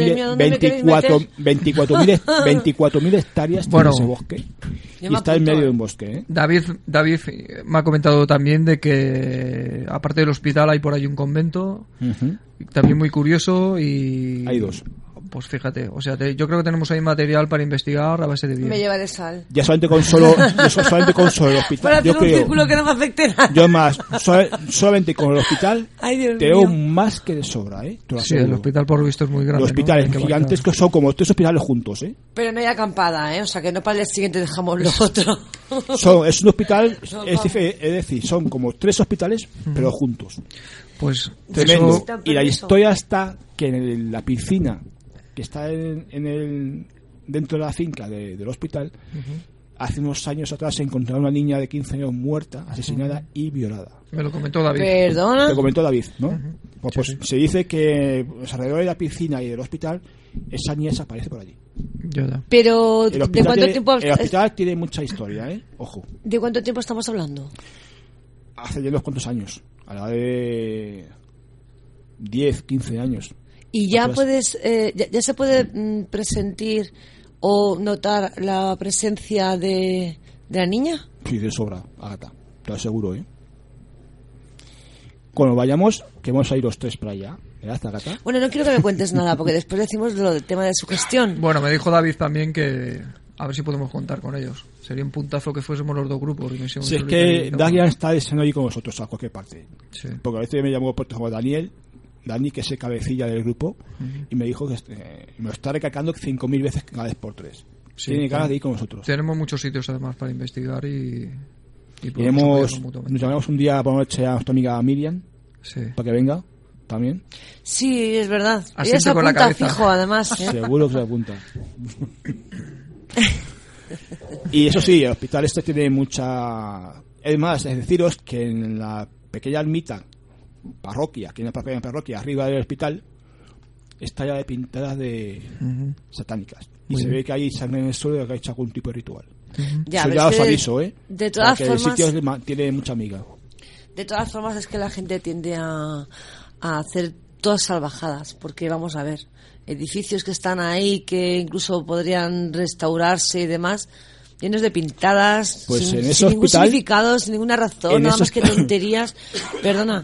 24.000 hectáreas. Bueno, tiene ese bosque. Y está en medio de un bosque, ¿eh? David me ha comentado también de que aparte del hospital hay por ahí un convento, también muy curioso, y hay 2. Pues fíjate, o sea, yo creo que tenemos ahí material para investigar a base de bien. Me llevaré sal. Ya solamente con solo el hospital. Para hacer un círculo que no me afecte nada. Yo más, solamente con el hospital tengo más que de sobra, ¿eh? Sí, el hospital por lo visto es muy grande. Los hospitales gigantes que son como 3 hospitales juntos, ¿eh? Pero no hay acampada, ¿eh? O sea, que no para el día siguiente dejamos lo otro. Es un hospital, es decir, son como 3 hospitales, pero juntos. Pues tremendo. Y la historia está que en la piscina que está en dentro de la finca del hospital, hace unos años atrás se encontró una niña de 15 años muerta, asesinada y violada. Me lo comentó David. ¿Perdona? Lo comentó David, ¿no? Pues Sí. se dice que alrededor de la piscina y del hospital esa niña desaparece por allí. Ya. Pero, El ¿de hospital cuánto tiene, tiempo? el hospital tiene mucha historia, ¿eh? Ojo. ¿De cuánto tiempo estamos hablando? Hace ya unos cuantos años, a la de 10, 15 años. Y ya Otras- puedes, ya se puede presentir o notar la presencia de la niña. Sí, de sobra, Ágata, te lo aseguro, ¿eh? Cuando vayamos, que vamos a ir los tres para allá, ¿verdad, Ágata? Bueno, no quiero que me cuentes nada, porque después decimos lo del tema de su gestión. Bueno, me dijo David también que a ver si podemos contar con ellos. Sería un puntazo que fuésemos los dos grupos. Dimensión Si es Solitaria que y Dagian está deseando ir con nosotros a cualquier parte. Sí. Porque a veces me llamó por teléfono Dani, que es el cabecilla del grupo, y me dijo que me lo está recalcando 5.000 veces cada vez por 3. Sí, Tiene ganas de ir con nosotros. Tenemos muchos sitios además para investigar y podemos Iremos, apoyarnos mutuamente. nos llamaremos un día por la noche a nuestra amiga Miriam, Sí. para que venga también. Sí, es verdad. Asiente Ella se con la apunta cabeza. fijo, además. ¿eh? Seguro que se apunta. Y eso sí, el hospital este tiene mucha... Es más, es deciros que en la pequeña ermita, parroquia, que hay una pequeña parroquia arriba del hospital, está ya de pintadas de satánicas. Y Muy se bien. ve que hay sangre en el suelo y que ha hecho algún tipo de ritual. Ya, Eso pero ya es os que aviso, ¿eh? de todas Porque formas, el sitio tiene mucha amiga. de todas formas es que la gente tiende a hacer todas salvajadas, porque vamos a ver, edificios que están ahí que incluso podrían restaurarse y demás, llenos de pintadas, Pues en ese sin ningún hospital- significado, sin ninguna razón, en nada ese más que tonterías. Perdona,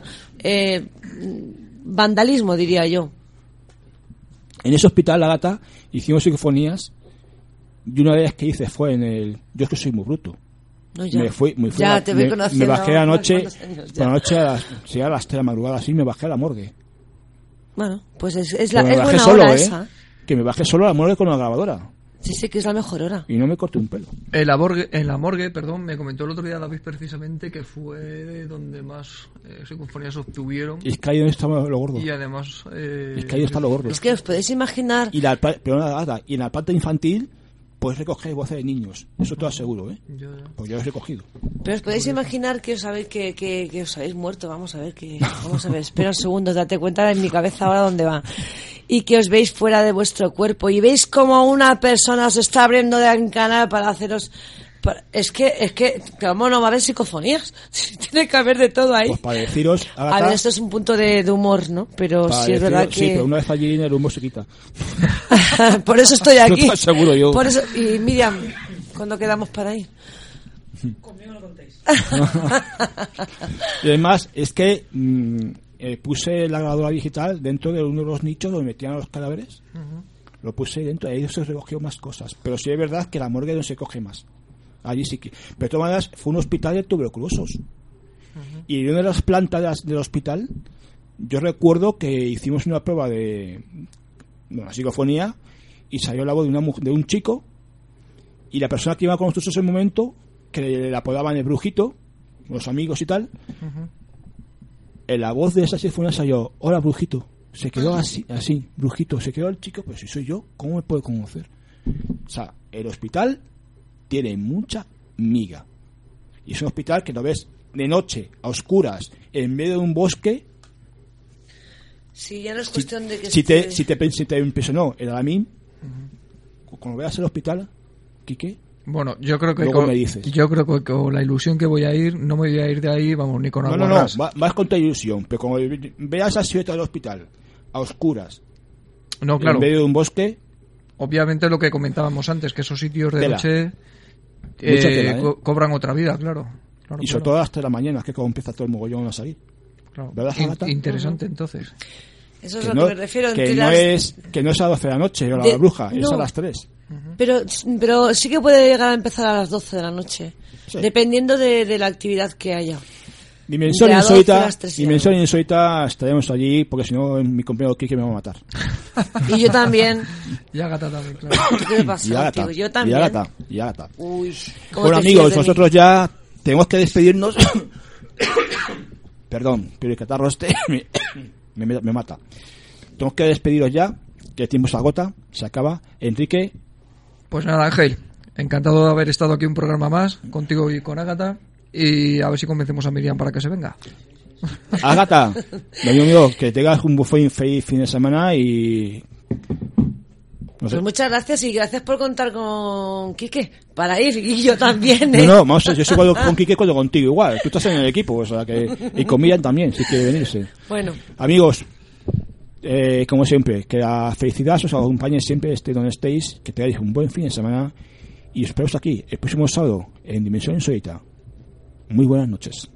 vandalismo diría yo. En ese hospital, la gata, hicimos psicofonías y una de ellas que hice fue en el... Yo es que soy muy bruto. No, ya. Me fui Ya, a- te voy me conociendo bajé anoche, ¿cuántos años ya? por la noche si a las 3 de la madrugada así, me bajé a la morgue. Bueno, pues es Pero me bajé buena solo, hora ¿eh? esa. Que me bajé solo a la morgue con la grabadora Sí, sí, que es la mejor hora. y no me corté un pelo. En la morgue, perdón, me comentó el otro día David precisamente que fue donde más psicofonías obtuvieron Y es que ahí donde está lo gordo. y además... Es que ahí está lo gordo. Es que os podéis imaginar. Y en la parte infantil puedes recoger voces de niños. Eso te lo aseguro, ¿eh? Porque yo lo he recogido. Pero os podéis imaginar que os habéis que os habéis muerto. Vamos a ver, espera un segundo, date cuenta de mi cabeza ahora dónde va. Y que os veis fuera de vuestro cuerpo y veis como una persona os está abriendo de canal para haceros... Es que, ¿cómo no va a haber psicofonías? Tiene que haber de todo ahí. Pues para deciros, A Agatha, ver, esto es un punto de humor, ¿no? Pero para sí es deciros- verdad Sí, pero que... una vez allí el humo se quita. Por eso estoy Yo aquí. te aseguro yo. Por eso... Y Miriam, ¿cuándo quedamos para ir? Y además es que puse la grabadora digital dentro de uno de los nichos donde metían los cadáveres. Lo puse dentro, ahí se recogió más cosas. Pero sí es verdad que la morgue no se coge más. Allí sí que. Pero de todas maneras fue un hospital de tuberculosos. Y en una de las plantas del hospital, yo recuerdo que hicimos una prueba de una psicofonía y salió la voz de un chico, y la persona que iba con nosotros en ese momento, que le apodaban el brujito, los amigos y tal, en la voz de esa sinfonía salió: hola brujito. Se quedó así, brujito, se quedó el chico, pero si soy yo, ¿cómo me puede conocer? O sea, el hospital tiene mucha miga. Y es un hospital que lo ves de noche, a oscuras, en medio de un bosque. Sí, ya no es cuestión de que... Si te impresionó el Alamín, cuando veas el hospital, Quique, Bueno, yo creo que luego me dices. yo creo que con la ilusión que voy a ir, no me voy a ir de ahí, vamos, ni con No, aguarrás. vas con tu ilusión, pero cuando veas la silueta del hospital, a oscuras, No, claro. en medio de un bosque, Obviamente lo que comentábamos antes, que esos sitios de Tela. noche Mucha tela, ¿eh? cobran otra vida, claro. y sobre todo hasta la mañana, que es cuando empieza todo el mogollón a salir. Claro. ¿Verdad, Agatha? Interesante, entonces. Eso es Que lo no, que me refiero. que entre no las- es a 12 de la noche, o la De- bruja, es no. a las 3. Pero sí que puede llegar a empezar a las 12 de la noche, Sí. dependiendo de la actividad que haya. Dimensión De a 12 a insólita, las 3 y Dimensión algo. insólita, estaremos allí, porque si no mi compañero Kike me va a matar. Y yo también. Y Agatha también, claro. ¿Qué me pasa, Y Ágata, tío? Yo y también. Ágata. Uy, ¿cómo Bueno te amigos, fías de mí? nosotros ya tenemos que despedirnos. Perdón, pero el catarro este me mata. Tenemos que despediros ya, que el tiempo se agota, se acaba. Enrique, Pues nada, Ángel, encantado de haber estado aquí un programa más, contigo y con Ágata, y a ver si convencemos a Miriam para que se venga. Ágata, lo mío, que tengas un feliz fin de semana y... No sé. Pues muchas gracias y gracias por contar con Quique para ir, y yo también, ¿eh? No, vamos a ver, yo soy con Quique, cuando contigo igual, tú estás en el equipo, o sea que... Y con Miriam también, si quiere venirse. Bueno. Amigos, como siempre, que la felicidad os acompañe siempre, esté donde estéis, que tengáis un buen fin de semana y os espero aquí el próximo sábado en Dimensión Insólita. Muy buenas noches.